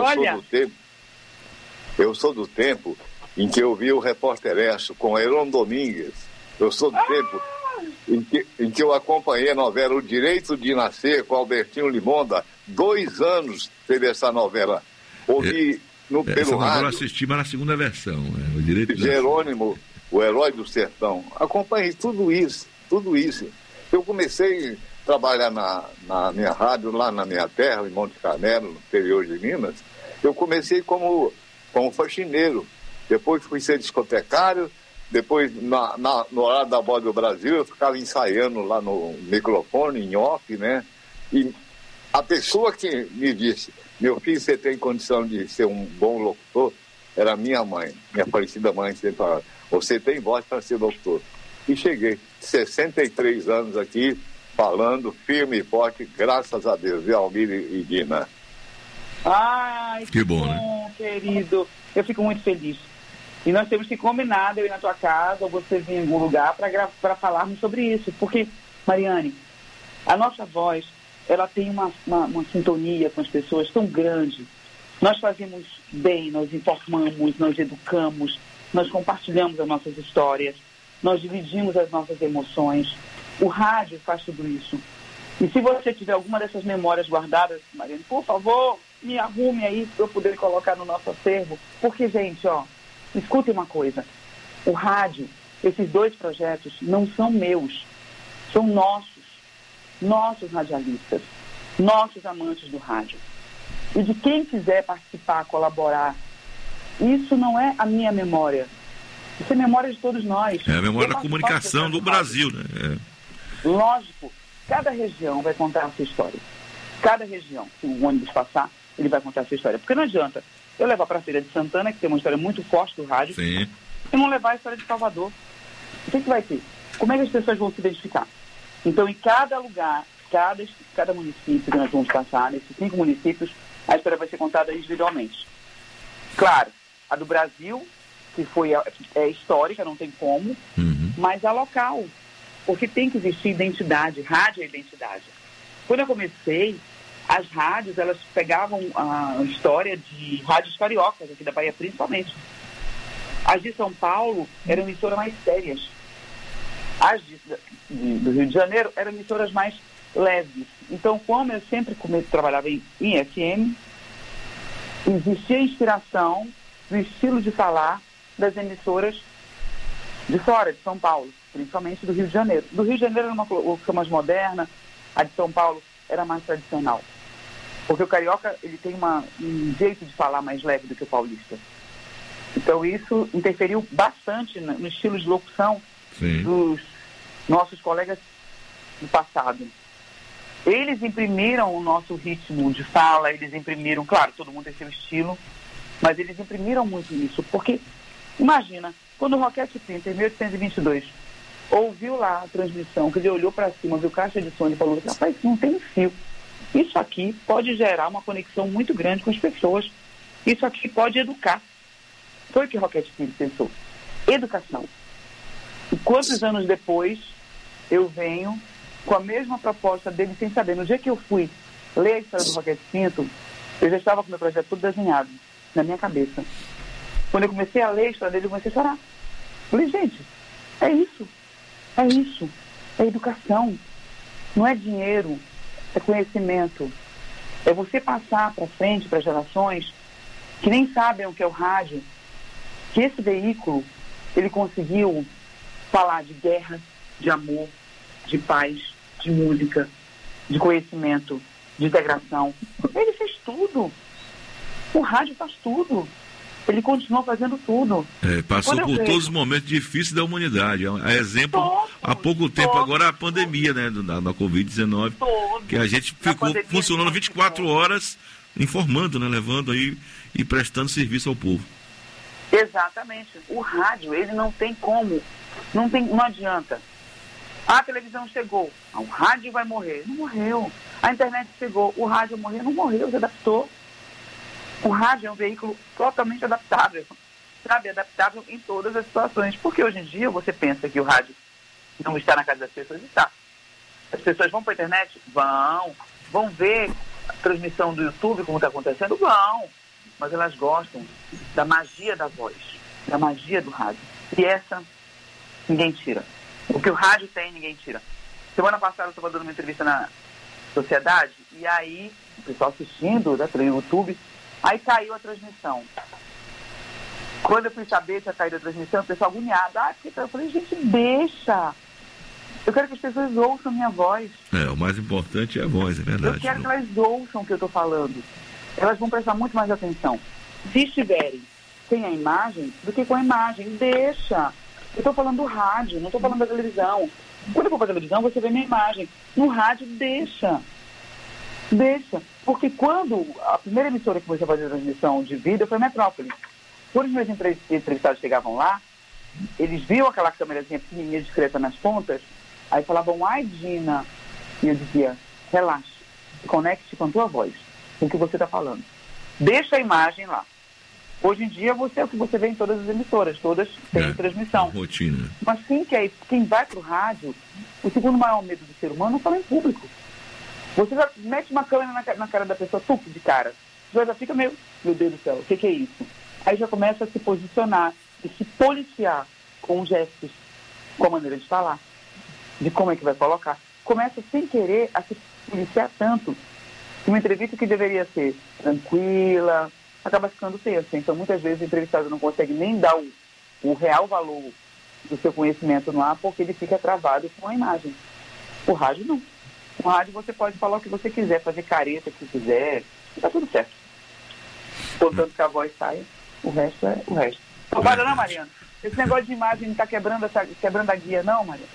eu sou do tempo em que eu vi o Repórter Esso com Heron Domingues. Eu sou do tempo em que eu acompanhei a novela O Direito de Nascer com Albertinho Limonda. 2 anos teve essa novela. Ouvi pelo rádio. Eu assisti, mas na segunda versão. O Direito de Jerônimo, o Herói do Sertão. Acompanhei tudo isso. Eu comecei a trabalhar na minha rádio, lá na minha terra, em Monte Carmelo, no interior de Minas. Eu comecei como faxineiro. Depois fui ser discotecário. Depois, no horário da Voz do Brasil, eu ficava ensaiando lá no microfone, em off, né? E a pessoa que me disse, meu filho, você tem condição de ser um bom locutor, era minha mãe, minha falecida mãe, sempre falava, você tem voz para ser locutor. E cheguei, 63 anos aqui, falando firme e forte, graças a Deus, viu, Almir e Dina? Ai, que bom, né? Querido, eu fico muito feliz. E nós temos que combinar, eu ir na tua casa, ou você vir em algum lugar para falarmos sobre isso. Porque, Mariane, a nossa voz, ela tem uma sintonia com as pessoas tão grande. Nós fazemos bem, nós informamos, nós educamos, nós compartilhamos as nossas histórias, nós dividimos as nossas emoções. O rádio faz tudo isso. E se você tiver alguma dessas memórias guardadas, Mariane, por favor, me arrume aí para eu poder colocar no nosso acervo. Porque, gente, escutem uma coisa, o rádio, esses 2 projetos não são meus, são nossos radialistas, nossos amantes do rádio. E de quem quiser participar, colaborar, isso não é a minha memória, isso é memória de todos nós. É a memória da comunicação do Brasil, né? Lógico, cada região vai contar a sua história. Cada região, se o ônibus passar, ele vai contar a sua história. Porque não adianta eu levar para a Feira de Santana, que tem uma história muito forte do rádio, sim, e não levar a história de Salvador. O que vai ter? Como é que as pessoas vão se identificar? Então, em cada lugar, cada município que nós vamos passar, nesses 5 municípios, a história vai ser contada individualmente. Claro, a do Brasil, que é histórica, não tem como, mas a local, porque tem que existir identidade, rádio é identidade. Quando eu comecei, as rádios, elas pegavam a história de rádios cariocas, aqui da Bahia principalmente. As de São Paulo eram emissoras mais sérias. As do Rio de Janeiro eram emissoras mais leves. Então, como eu sempre trabalhava em FM, existia inspiração no estilo de falar das emissoras de fora, de São Paulo, principalmente do Rio de Janeiro. Do Rio de Janeiro era uma locução mais moderna, a de São Paulo era mais tradicional. Porque o carioca, ele tem um jeito de falar mais leve do que o paulista. Então isso interferiu bastante no estilo de locução, sim, dos nossos colegas do passado. Eles imprimiram o nosso ritmo de fala, eles imprimiram, claro, todo mundo tem seu estilo, mas eles imprimiram muito isso. Porque, imagina, quando o Roquete Pinto, em 1822, ouviu lá a transmissão, que ele olhou para cima, viu caixa de som e falou, rapaz, não tem fio. Isso aqui pode gerar uma conexão muito grande com as pessoas. Isso aqui pode educar. Foi o que Roquete Pinto pensou. Educação. E quantos anos depois eu venho com a mesma proposta dele sem saber. No dia que eu fui ler a história do Roquete Pinto, eu já estava com o meu projeto todo desenhado. na minha cabeça. Quando eu comecei a ler a história dele, eu comecei a chorar. Falei, gente, é isso, é educação, não é dinheiro, é conhecimento. É você passar para frente, para gerações que nem sabem o que é o rádio, que esse veículo, ele conseguiu falar de guerra, de amor, de paz, de música, de conhecimento, de integração. Ele fez tudo. O rádio faz tudo. Ele continua fazendo tudo. Passou por todos os momentos difíceis da humanidade. A exemplo, há pouco tempo agora, a pandemia, né, da Covid-19, que a gente ficou funcionando 24 horas, informando, né, levando aí e prestando serviço ao povo. Exatamente. O rádio, ele não tem como, não adianta. A televisão chegou, o rádio vai morrer. Não morreu. A internet chegou, o rádio morreu. Não morreu, se adaptou. O rádio é um veículo totalmente adaptável, sabe? Adaptável em todas as situações. Porque hoje em dia você pensa que o rádio não está na casa das pessoas, está. As pessoas vão para a internet? Vão ver a transmissão do YouTube, como está acontecendo? Vão. Mas elas gostam da magia da voz, da magia do rádio. E essa, ninguém tira. O que o rádio tem, ninguém tira. Semana passada eu estava dando uma entrevista na Sociedade, e aí, o pessoal assistindo, né, pelo YouTube, aí caiu a transmissão. Quando eu fui saber que tinha caído a transmissão, o pessoal agoniado. Eu falei, gente, deixa. Eu quero que as pessoas ouçam minha voz. O mais importante é a voz, é verdade. Eu quero que elas ouçam o que eu estou falando. Elas vão prestar muito mais atenção. Se estiverem sem a imagem, do que com a imagem, deixa. Eu estou falando do rádio, não estou falando da televisão. Quando eu for para a televisão, você vê minha imagem. No rádio, deixa. Deixa. Porque quando a primeira emissora que comecei a fazer a transmissão de vídeo foi a Metrópole. Quando os meus entrevistados chegavam lá, eles viam aquela câmerazinha pequenininha, discreta nas pontas, aí falavam, ai, Dina. E eu dizia, relaxa, conecte com a tua voz, com o que você está falando. Deixa a imagem lá. Hoje em dia, você é o que você vê em todas as emissoras, todas têm transmissão. Rotina. Mas quem vai para o rádio, o segundo maior medo do ser humano é falar em público. Você já mete uma câmera na cara da pessoa, tudo de cara. Você já fica meio, meu Deus do céu, o que é isso? Aí já começa a se posicionar e se policiar com os gestos, com a maneira de falar, de como é que vai colocar. Começa sem querer a se policiar tanto que uma entrevista que deveria ser tranquila, acaba ficando tensa. Então, muitas vezes, o entrevistado não consegue nem dar o real valor do seu conhecimento no ar, porque ele fica travado com a imagem. O rádio, não. No rádio, você pode falar o que você quiser, fazer careta que quiser, e tá tudo certo. Contanto que a voz saia, o resto é o resto. Não para não, Mariana. Esse negócio de imagem não tá quebrando a guia, não, Mariana?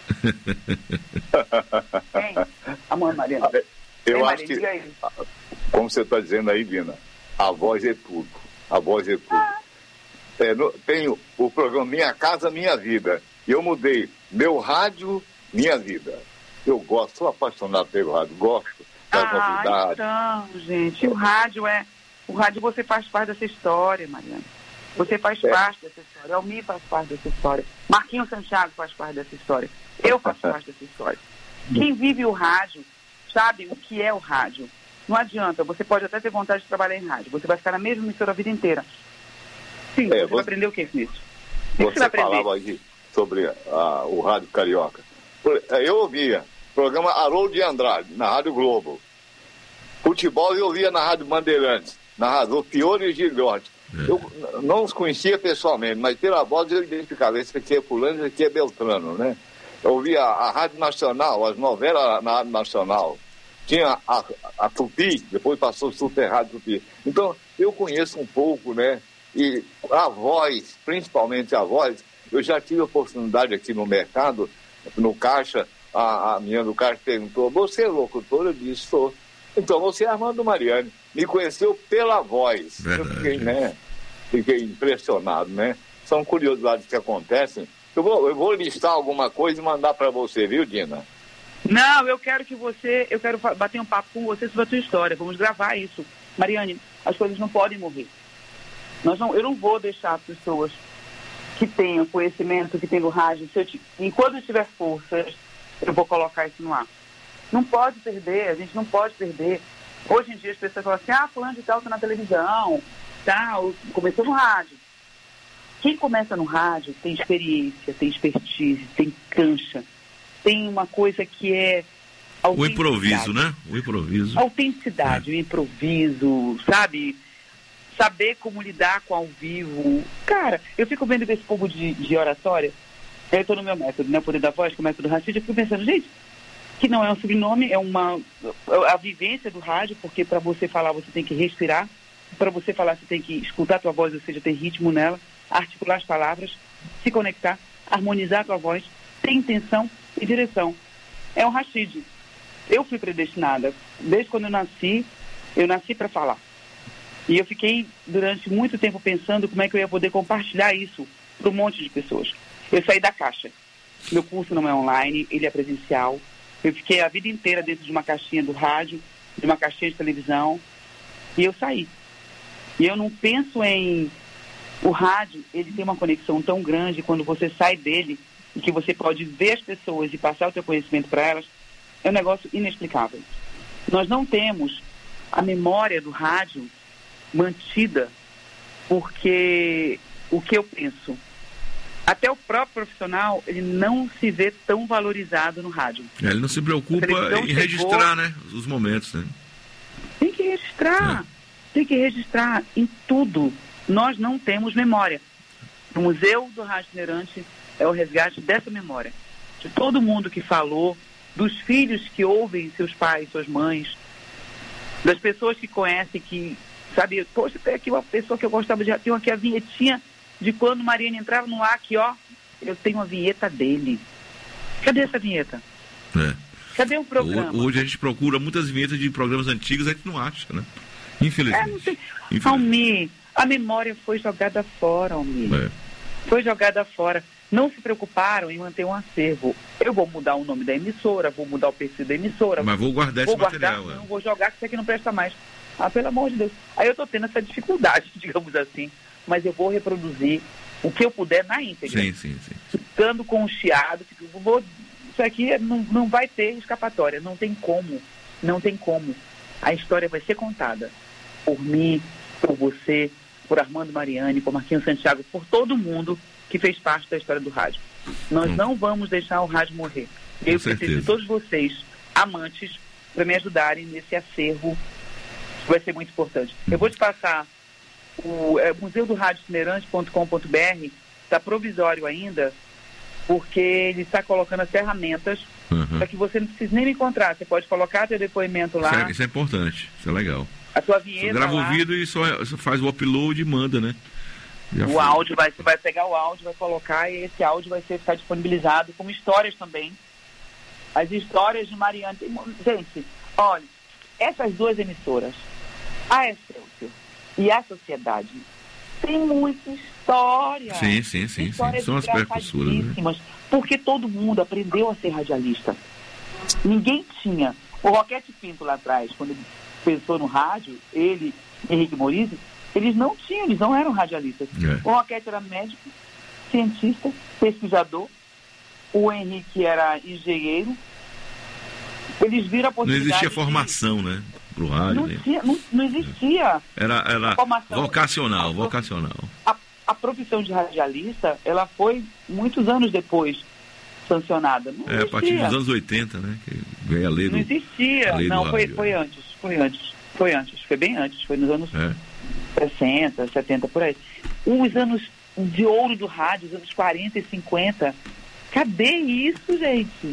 Quem? A mãe, Mariana. Eu acho que, como você está dizendo aí, Dina, a voz é tudo. A voz é tudo. Tenho o programa Minha Casa Minha Vida. E eu mudei meu rádio, minha vida. Eu gosto, sou apaixonado pelo rádio, gosto das novidades. Então, gente, o rádio você faz parte dessa história, Mariana. Você faz parte dessa história. Almir faz parte dessa história. Marquinhos Santiago faz parte dessa história. Eu faço parte dessa história. Quem vive o rádio sabe o que é o rádio. Não adianta, você pode até ter vontade de trabalhar em rádio. Você vai ficar na mesma emissora a vida inteira. Sim, você vai aprender o que com isso? Você falava aí sobre o Rádio Carioca. Eu ouvia programa Haroldo de Andrade, na Rádio Globo. Futebol eu ouvia na Rádio Bandeirantes, narrador Fiore Gilhote. Eu não os conhecia pessoalmente, mas pela voz eu identificava. Esse aqui é fulano, esse aqui é Beltrano, né? Eu ouvia a Rádio Nacional, as novelas na Rádio Nacional. Tinha a Tupi, depois passou o Super Rádio Tupi. Então, eu conheço um pouco, né? E a voz, principalmente a voz, eu já tive a oportunidade aqui no mercado, no caixa, a menina do caixa perguntou, você é locutor? Eu disse, sou. Então, você é Armando Mariani. Me conheceu pela voz. Verdade. Eu fiquei impressionado, né? São curiosidades que acontecem. Eu vou listar alguma coisa e mandar para você, viu, Dina? Não, eu quero bater um papo com você sobre a tua história. Vamos gravar isso. Mariane, as coisas não podem morrer. Eu não vou deixar pessoas que tenham conhecimento, que tenham rádio, enquanto eu tiver forças, eu vou colocar isso no ar. Não pode perder, a gente não pode perder. Hoje em dia as pessoas falam assim, fulano de tal tá na televisão, tá? Começou no rádio. Quem começa no rádio tem experiência, tem expertise, tem cancha, tem uma coisa que é o improviso, né? O improviso. Autenticidade, o improviso, sabe? Saber como lidar com ao vivo. Cara, eu fico vendo esse povo de oratória. Eu estou no meu método, né? O Poder da Voz, que é o método Rashid. Eu fico pensando, gente, que não é um sobrenome, é a vivência do rádio, porque para você falar você tem que respirar, para você falar você tem que escutar a tua voz, ou seja, ter ritmo nela, articular as palavras, se conectar, harmonizar a tua voz, ter intenção e direção. É um Rashid. Eu fui predestinada. Desde quando eu nasci para falar. E eu fiquei durante muito tempo pensando como é que eu ia poder compartilhar isso para um monte de pessoas. Eu saí da caixa. Meu curso não é online, ele é presencial. Eu fiquei a vida inteira dentro de uma caixinha do rádio, de uma caixinha de televisão, e eu saí. E eu não penso em... O rádio, ele tem uma conexão tão grande quando você sai dele e que você pode ver as pessoas e passar o teu conhecimento para elas, é um negócio inexplicável. Nós não temos a memória do rádio mantida, porque o que eu penso, até o próprio profissional, ele não se vê tão valorizado no rádio. Ele não se preocupa em registrar, né, os momentos, né? Tem que registrar, tem que registrar em tudo. Nós não temos memória. O Museu do Rádio Itinerante é o resgate dessa memória, de todo mundo que falou, dos filhos que ouvem seus pais, suas mães, das pessoas que conhecem, que, sabe, poxa, tem aqui uma pessoa que eu gostava de... Tem aqui a vinhetinha de quando Mariane entrava no ar, aqui, ó, eu tenho a vinheta dele. Cadê essa vinheta? Cadê o programa? Hoje a gente procura muitas vinhetas de programas antigos, a gente não acha, né? Infelizmente. Almir, a memória foi jogada fora, Almir. Foi jogada fora. Não se preocuparam em manter um acervo. Eu vou mudar o nome da emissora, vou mudar o perfil da emissora. Mas vou guardar esse material. Não, vou jogar, que isso aqui não presta mais. Ah, pelo amor de Deus. Aí eu tô tendo essa dificuldade, digamos assim. Mas eu vou reproduzir o que eu puder na íntegra. Sim. Ficando com o chiado. Isso aqui não vai ter escapatória. Não tem como. Não tem como. A história vai ser contada. Por mim, por você, por Armando Mariani, por Marquinhos Santiago, por todo mundo que fez parte da história do rádio. Nós não vamos deixar o rádio morrer. Eu preciso de todos vocês, amantes, para me ajudarem nesse acervo, que vai ser muito importante. Eu vou te passar o museudoradioitinerante.com.br, está provisório ainda, porque ele está colocando as ferramentas para que você não precise nem me encontrar. Você pode colocar teu depoimento lá. Isso é importante, isso é legal. A tua vinheta grava o vídeo e só faz o upload e manda, né? O áudio, você vai pegar o áudio, vai colocar, e esse áudio vai ficar disponibilizado como histórias também. As histórias de Mariane. Gente, olha, essas duas emissoras, a Excelsior e a Sociedade, tem muita história. Sim. São as precursoras, né? Porque todo mundo aprendeu a ser radialista. Ninguém tinha. O Roquete Pinto lá atrás, quando ele pensou no rádio, ele e Henrique Morizzi, eles não eram radialistas. O Roquete era médico, cientista, pesquisador, o Henrique era engenheiro. Eles viram a possibilidade. Não existia formação, né? Pro rádio. Não existia. Era formação. Vocacional. A profissão de radialista, ela foi muitos anos depois sancionada. A partir dos anos 80, né? Que veio a lei do... Não existia. Não, foi antes. Foi bem antes. Foi nos anos 60, 70, por aí. Os anos de ouro do rádio, os anos 40 e 50. Cadê isso, gente?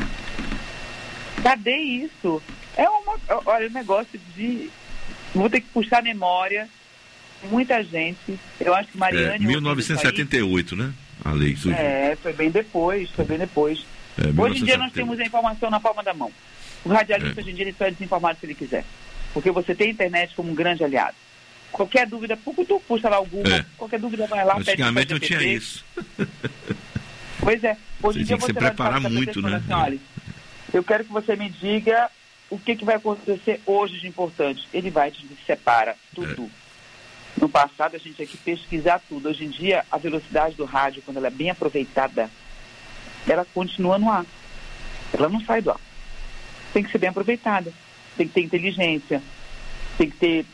Cadê isso? Olha, um negócio de... Vou ter que puxar a memória. Muita gente. Eu acho que Mariane... 1978, né? A lei surgiu. Foi bem depois. Hoje em dia nós temos a informação na palma da mão. O radialista hoje em dia ele só é desinformado se ele quiser. Porque você tem a internet como um grande aliado. Qualquer dúvida, tu puxa lá o Google, qualquer dúvida vai lá. Antigamente não tinha isso. Pois é. Hoje em dia você vai preparar muito, né? Assim, olha, eu quero que você me diga o que vai acontecer hoje de importante. Ele vai te separa tudo. No passado a gente tinha que pesquisar tudo. Hoje em dia a velocidade do rádio, quando ela é bem aproveitada, ela continua no ar. Ela não sai do ar. Tem que ser bem aproveitada. Tem que ter inteligência. Tem que ter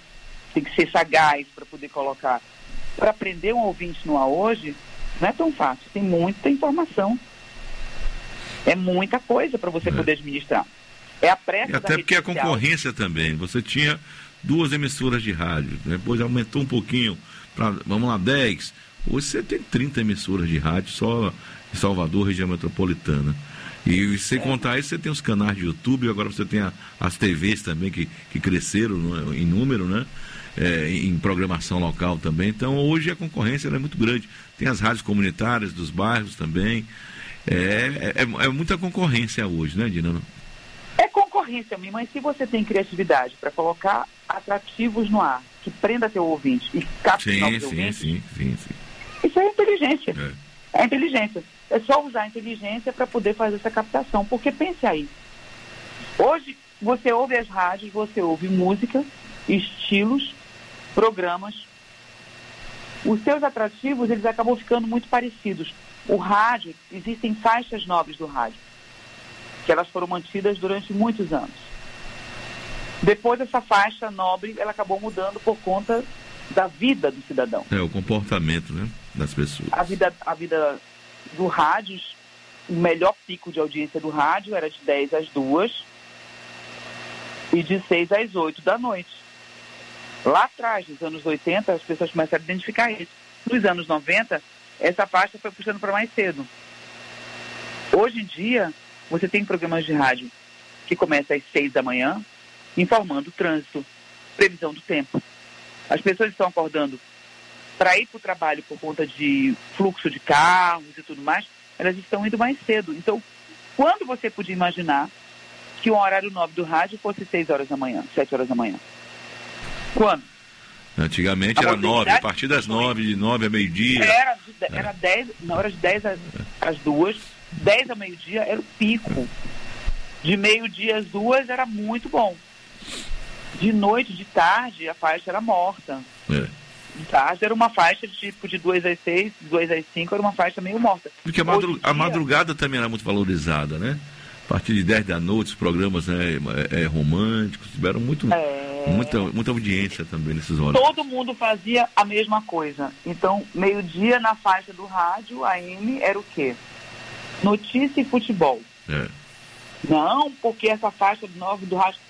tem que ser sagaz para poder colocar. Para aprender um ouvinte no ar hoje, não é tão fácil, tem muita informação. É muita coisa para você poder administrar. É a pressa da até porque a rede social. concorrência também. Você tinha 2 emissoras de rádio, depois aumentou um pouquinho para, vamos lá, 10. Hoje você tem 30 emissoras de rádio só em Salvador, região metropolitana. E sem contar isso, você tem os canais de YouTube, agora você tem as TVs também que cresceram em número, né? Em programação local também. Então hoje a concorrência é muito grande. Tem as rádios comunitárias dos bairros também. É muita concorrência hoje, né, Dina? É concorrência, mas se você tem criatividade para colocar atrativos no ar, que prenda teu ouvinte e capte novos ouvintes, sim. Isso é inteligência. É inteligência. É só usar a inteligência para poder fazer essa captação. Porque pense aí. Hoje, você ouve as rádios, você ouve música, estilos, programas. Os seus atrativos, eles acabam ficando muito parecidos. O rádio, existem faixas nobres do rádio, que elas foram mantidas durante muitos anos. Depois, essa faixa nobre, ela acabou mudando por conta da vida do cidadão. O comportamento, né, das pessoas. A vida do rádio, o melhor pico de audiência do rádio era de 10 às 2 e de 6 às 8 da noite. Lá atrás, nos anos 80, as pessoas começaram a identificar isso. Nos anos 90, essa faixa foi puxando para mais cedo. Hoje em dia, você tem programas de rádio que começam às 6 da manhã, informando o trânsito, previsão do tempo. As pessoas estão acordando para ir para o trabalho por conta de fluxo de carros e tudo mais, elas estão indo mais cedo. Então, quando você podia imaginar que o horário nobre do rádio fosse 6 horas da manhã, 7 horas da manhã? Quando? Antigamente era 9, a partir das 9, de 9 a meio-dia. Era 10, na hora de 10 às 2, 10 a meio-dia era o pico. De meio-dia às 2 era muito bom. De noite, de tarde, a faixa era morta. De tarde era uma faixa de 2 às 6, 2 às 5 era uma faixa meio morta. Porque a madrugada também era muito valorizada, né? A partir de 10 da noite, os programas românticos tiveram muita audiência também nesses horários. Todo mundo fazia a mesma coisa. Então, meio-dia na faixa do rádio, AM, era o quê? Notícia e futebol. Não, porque essa faixa do 9 do rádio...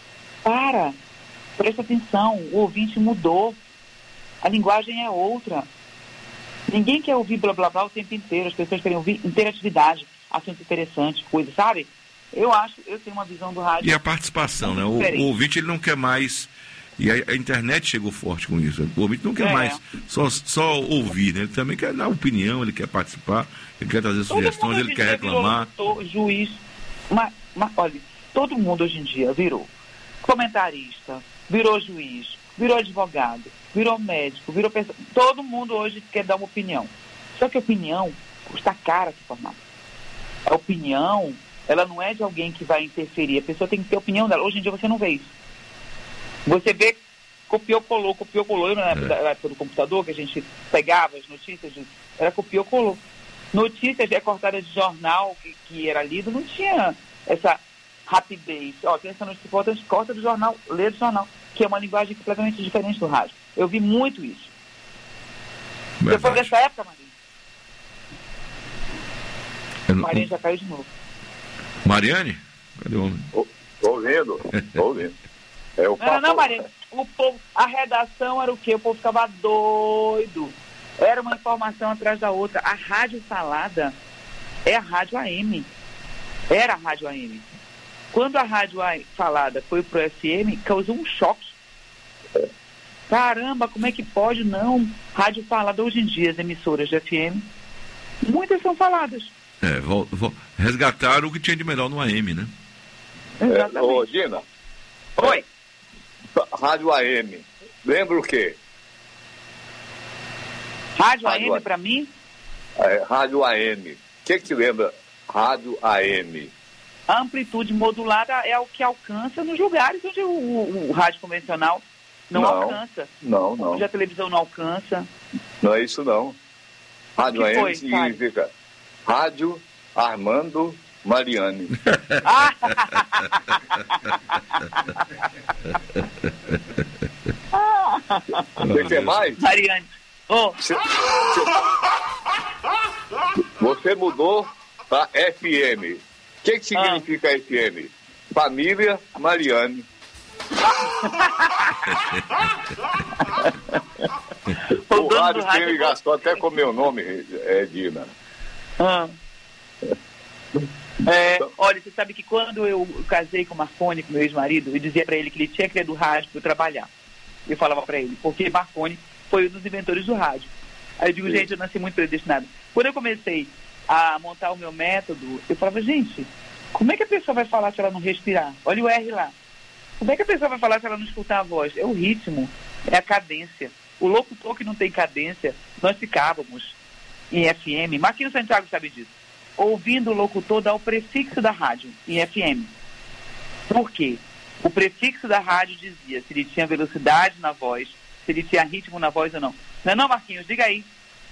Presta atenção, o ouvinte mudou. A linguagem é outra. Ninguém quer ouvir blá blá blá o tempo inteiro. As pessoas querem ouvir interatividade, assunto interessante, coisa, sabe? Eu tenho uma visão do rádio. E a participação, né? O ouvinte, ele não quer mais. E a internet chegou forte com isso. O ouvinte não quer mais só ouvir, né? Ele também quer dar opinião, ele quer participar, ele quer trazer sugestões, ele quer reclamar. Juiz. Mas olha, todo mundo hoje em dia virou comentarista, virou juiz, virou advogado, virou médico, virou pessoa. Todo mundo hoje quer dar uma opinião. Só que a opinião custa caro se formar. A opinião, ela não é de alguém que vai interferir. A pessoa tem que ter a opinião dela. Hoje em dia você não vê isso. Você vê, copiou, colou. Eu, na época do computador, que a gente pegava as notícias, era copiou, colou. Notícias recortadas de jornal que era lido, não tinha essa rapidez. Tem essa notícia importante, corta do jornal, lê do jornal, que é uma linguagem completamente diferente do rádio. Eu vi muito isso. Depois dessa época, Marinha já caiu de novo. Mariane? Cadê o homem? Tô ouvindo. Não, Marinha. O povo, a redação era o quê? O povo ficava doido. Era uma informação atrás da outra. A rádio falada é a rádio AM. Era a rádio AM. Quando a rádio falada foi pro FM, causou um choque. Caramba, como é que pode não? Rádio falada hoje em dia, as emissoras de FM, muitas são faladas. Resgataram o que tinha de melhor no AM, né? Ô, Dina. Oi. Rádio AM. Lembra o quê? Rádio AM para mim? Rádio AM. O que te lembra rádio AM? A amplitude modulada é o que alcança nos lugares onde o rádio convencional não alcança. Não. Onde a televisão não alcança. Não é isso, não. Rádio AM significa Rádio Armando Mariani. Você quer mais? Mariane. Oh. Você mudou para FM. O que significa FM? Família Mariane. O rádio tem ligação até com meu nome, Dina. Olha, você sabe que quando eu casei com o Marconi, com meu ex-marido, eu dizia para ele que ele tinha que ir do rádio para eu trabalhar. Eu falava para ele, porque Marconi foi um dos inventores do rádio. Aí eu digo, gente, eu nasci muito predestinado. Quando eu comecei a montar o meu método, eu falava, gente, como é que a pessoa vai falar se ela não respirar? Olha o R lá. Como é que a pessoa vai falar se ela não escutar a voz? É o ritmo, é a cadência. O locutor que não tem cadência, nós ficávamos em FM. Marquinhos Santiago sabe disso. Ouvindo o locutor dar o prefixo da rádio em FM. Por quê? O prefixo da rádio dizia se ele tinha velocidade na voz, se ele tinha ritmo na voz ou não. Não é não, Marquinhos? Diga aí.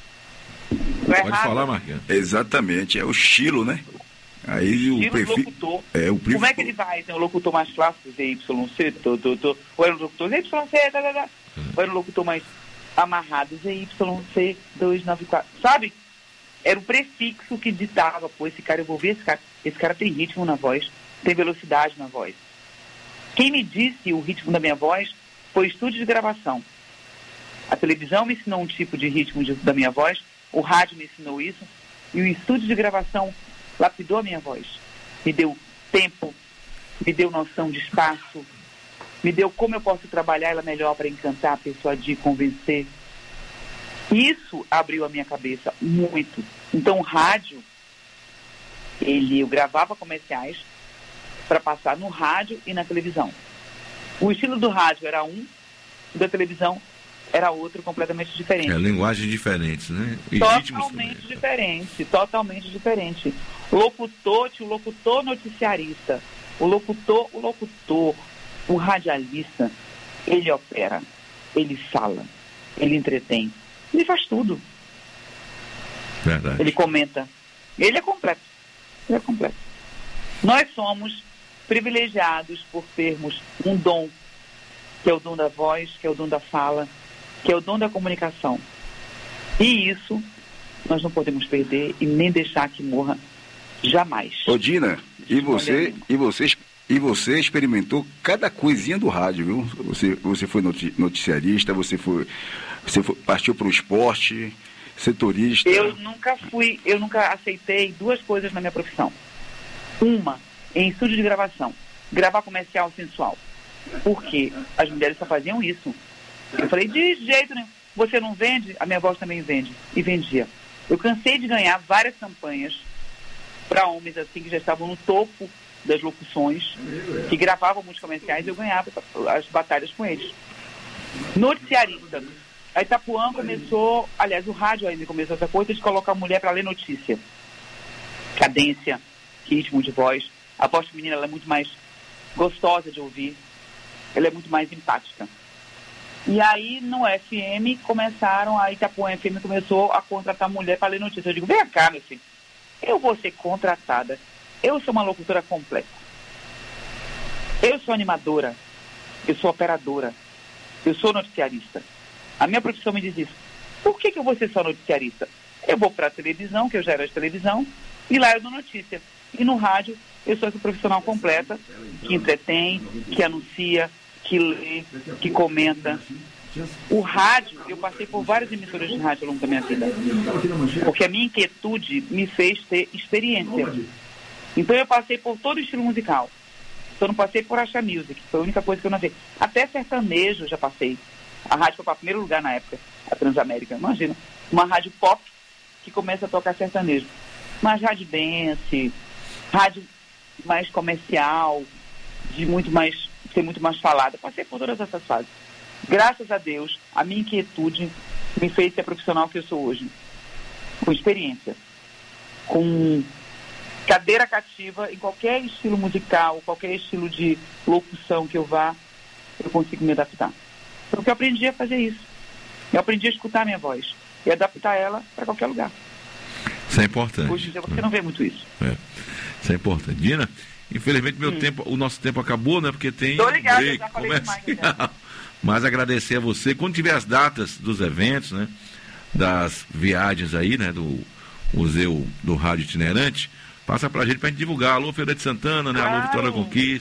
Pode falar, Marquinhos. Exatamente, é o estilo, né? Aí o locutor. Como é que ele vai? Tem o locutor mais clássico, ZYC, ou era o locutor ZYC, ou era o locutor mais amarrado, ZYC 294, sabe? Era o prefixo que ditava, pô, esse cara, eu vou ver esse cara tem ritmo na voz, tem velocidade na voz. Quem me disse o ritmo da minha voz foi estúdio de gravação. A televisão me ensinou um tipo de ritmo da minha voz, o rádio me ensinou isso, e o estúdio de gravação lapidou a minha voz. Me deu tempo, me deu noção de espaço, me deu como eu posso trabalhar ela melhor para encantar, persuadir, convencer. Isso abriu a minha cabeça muito. Então o rádio, eu gravava comerciais para passar no rádio e na televisão. O estilo do rádio era um, da televisão era outro, completamente diferente. Linguagens diferentes, né? E totalmente diferente, totalmente diferente. Locutor, tinha o locutor noticiarista. O locutor, o radialista, ele opera, ele fala, ele entretém, ele faz tudo. Verdade. Ele comenta. Ele é completo. Nós somos privilegiados por termos um dom, que é o dom da voz, que é o dom da fala, que é o dom da comunicação. E isso nós não podemos perder e nem deixar que morra jamais. Ô Dina, e você experimentou cada coisinha do rádio, viu? Você foi noticiarista, você partiu para o esporte, setorista. Eu nunca aceitei duas coisas na minha profissão. Uma, em estúdio de gravação, gravar comercial sensual. Porque as mulheres só faziam isso. Eu falei, de jeito nenhum. Você não vende? A minha voz também vende. E vendia. Eu cansei de ganhar várias campanhas para homens assim que já estavam no topo das locuções, que gravavam muitos comerciais, eu ganhava as batalhas com eles. Noticiarista. A Itapuã começou, aliás, o rádio ainda começou essa coisa de colocar a mulher para ler notícia. Cadência, ritmo de voz. A voz feminina ela é muito mais gostosa de ouvir. Ela é muito mais empática. E aí, no FM, a Itapuã FM começou a contratar mulher para ler notícia. Eu digo, vem cá, meu filho, eu vou ser contratada. Eu sou uma locutora completa. Eu sou animadora. Eu sou operadora. Eu sou noticiarista. A minha profissão me diz isso. Por que eu vou ser só noticiarista? Eu vou para a televisão, que eu já era de televisão, e lá eu dou notícia. E no rádio, eu sou essa profissional completa, que entretém, que anuncia, que lê, que comenta. O rádio, eu passei por várias emissoras de rádio ao longo da minha vida, porque a minha inquietude me fez ter experiência. Então eu passei por todo o estilo musical. Então eu não passei por Axé Music, foi a única coisa que eu não vi. Até sertanejo eu já passei. A rádio foi para primeiro lugar na época, a Transamérica. Imagina, uma rádio pop que começa a tocar sertanejo. Mas rádio dance, rádio mais comercial, ser muito mais falada. Passei por todas essas fases. Graças a Deus, a minha inquietude me fez ser a profissional que eu sou hoje. Com experiência. Com cadeira cativa em qualquer estilo musical, qualquer estilo de locução que eu vá, eu consigo me adaptar. Porque eu aprendi a fazer isso. Eu aprendi a escutar a minha voz e adaptar ela para qualquer lugar. Isso é importante. Hoje em dia você não vê muito isso. Isso é importante. Dina, infelizmente o nosso tempo acabou, né? Porque tem Tô ligado, break já falei comercial. demais, Mas agradecer a você. Quando tiver as datas dos eventos, né? Das viagens aí, né? Do Museu do Rádio Itinerante, passa pra gente divulgar. Alô, Feira de Santana, né? Alô, Vitória da Conquista.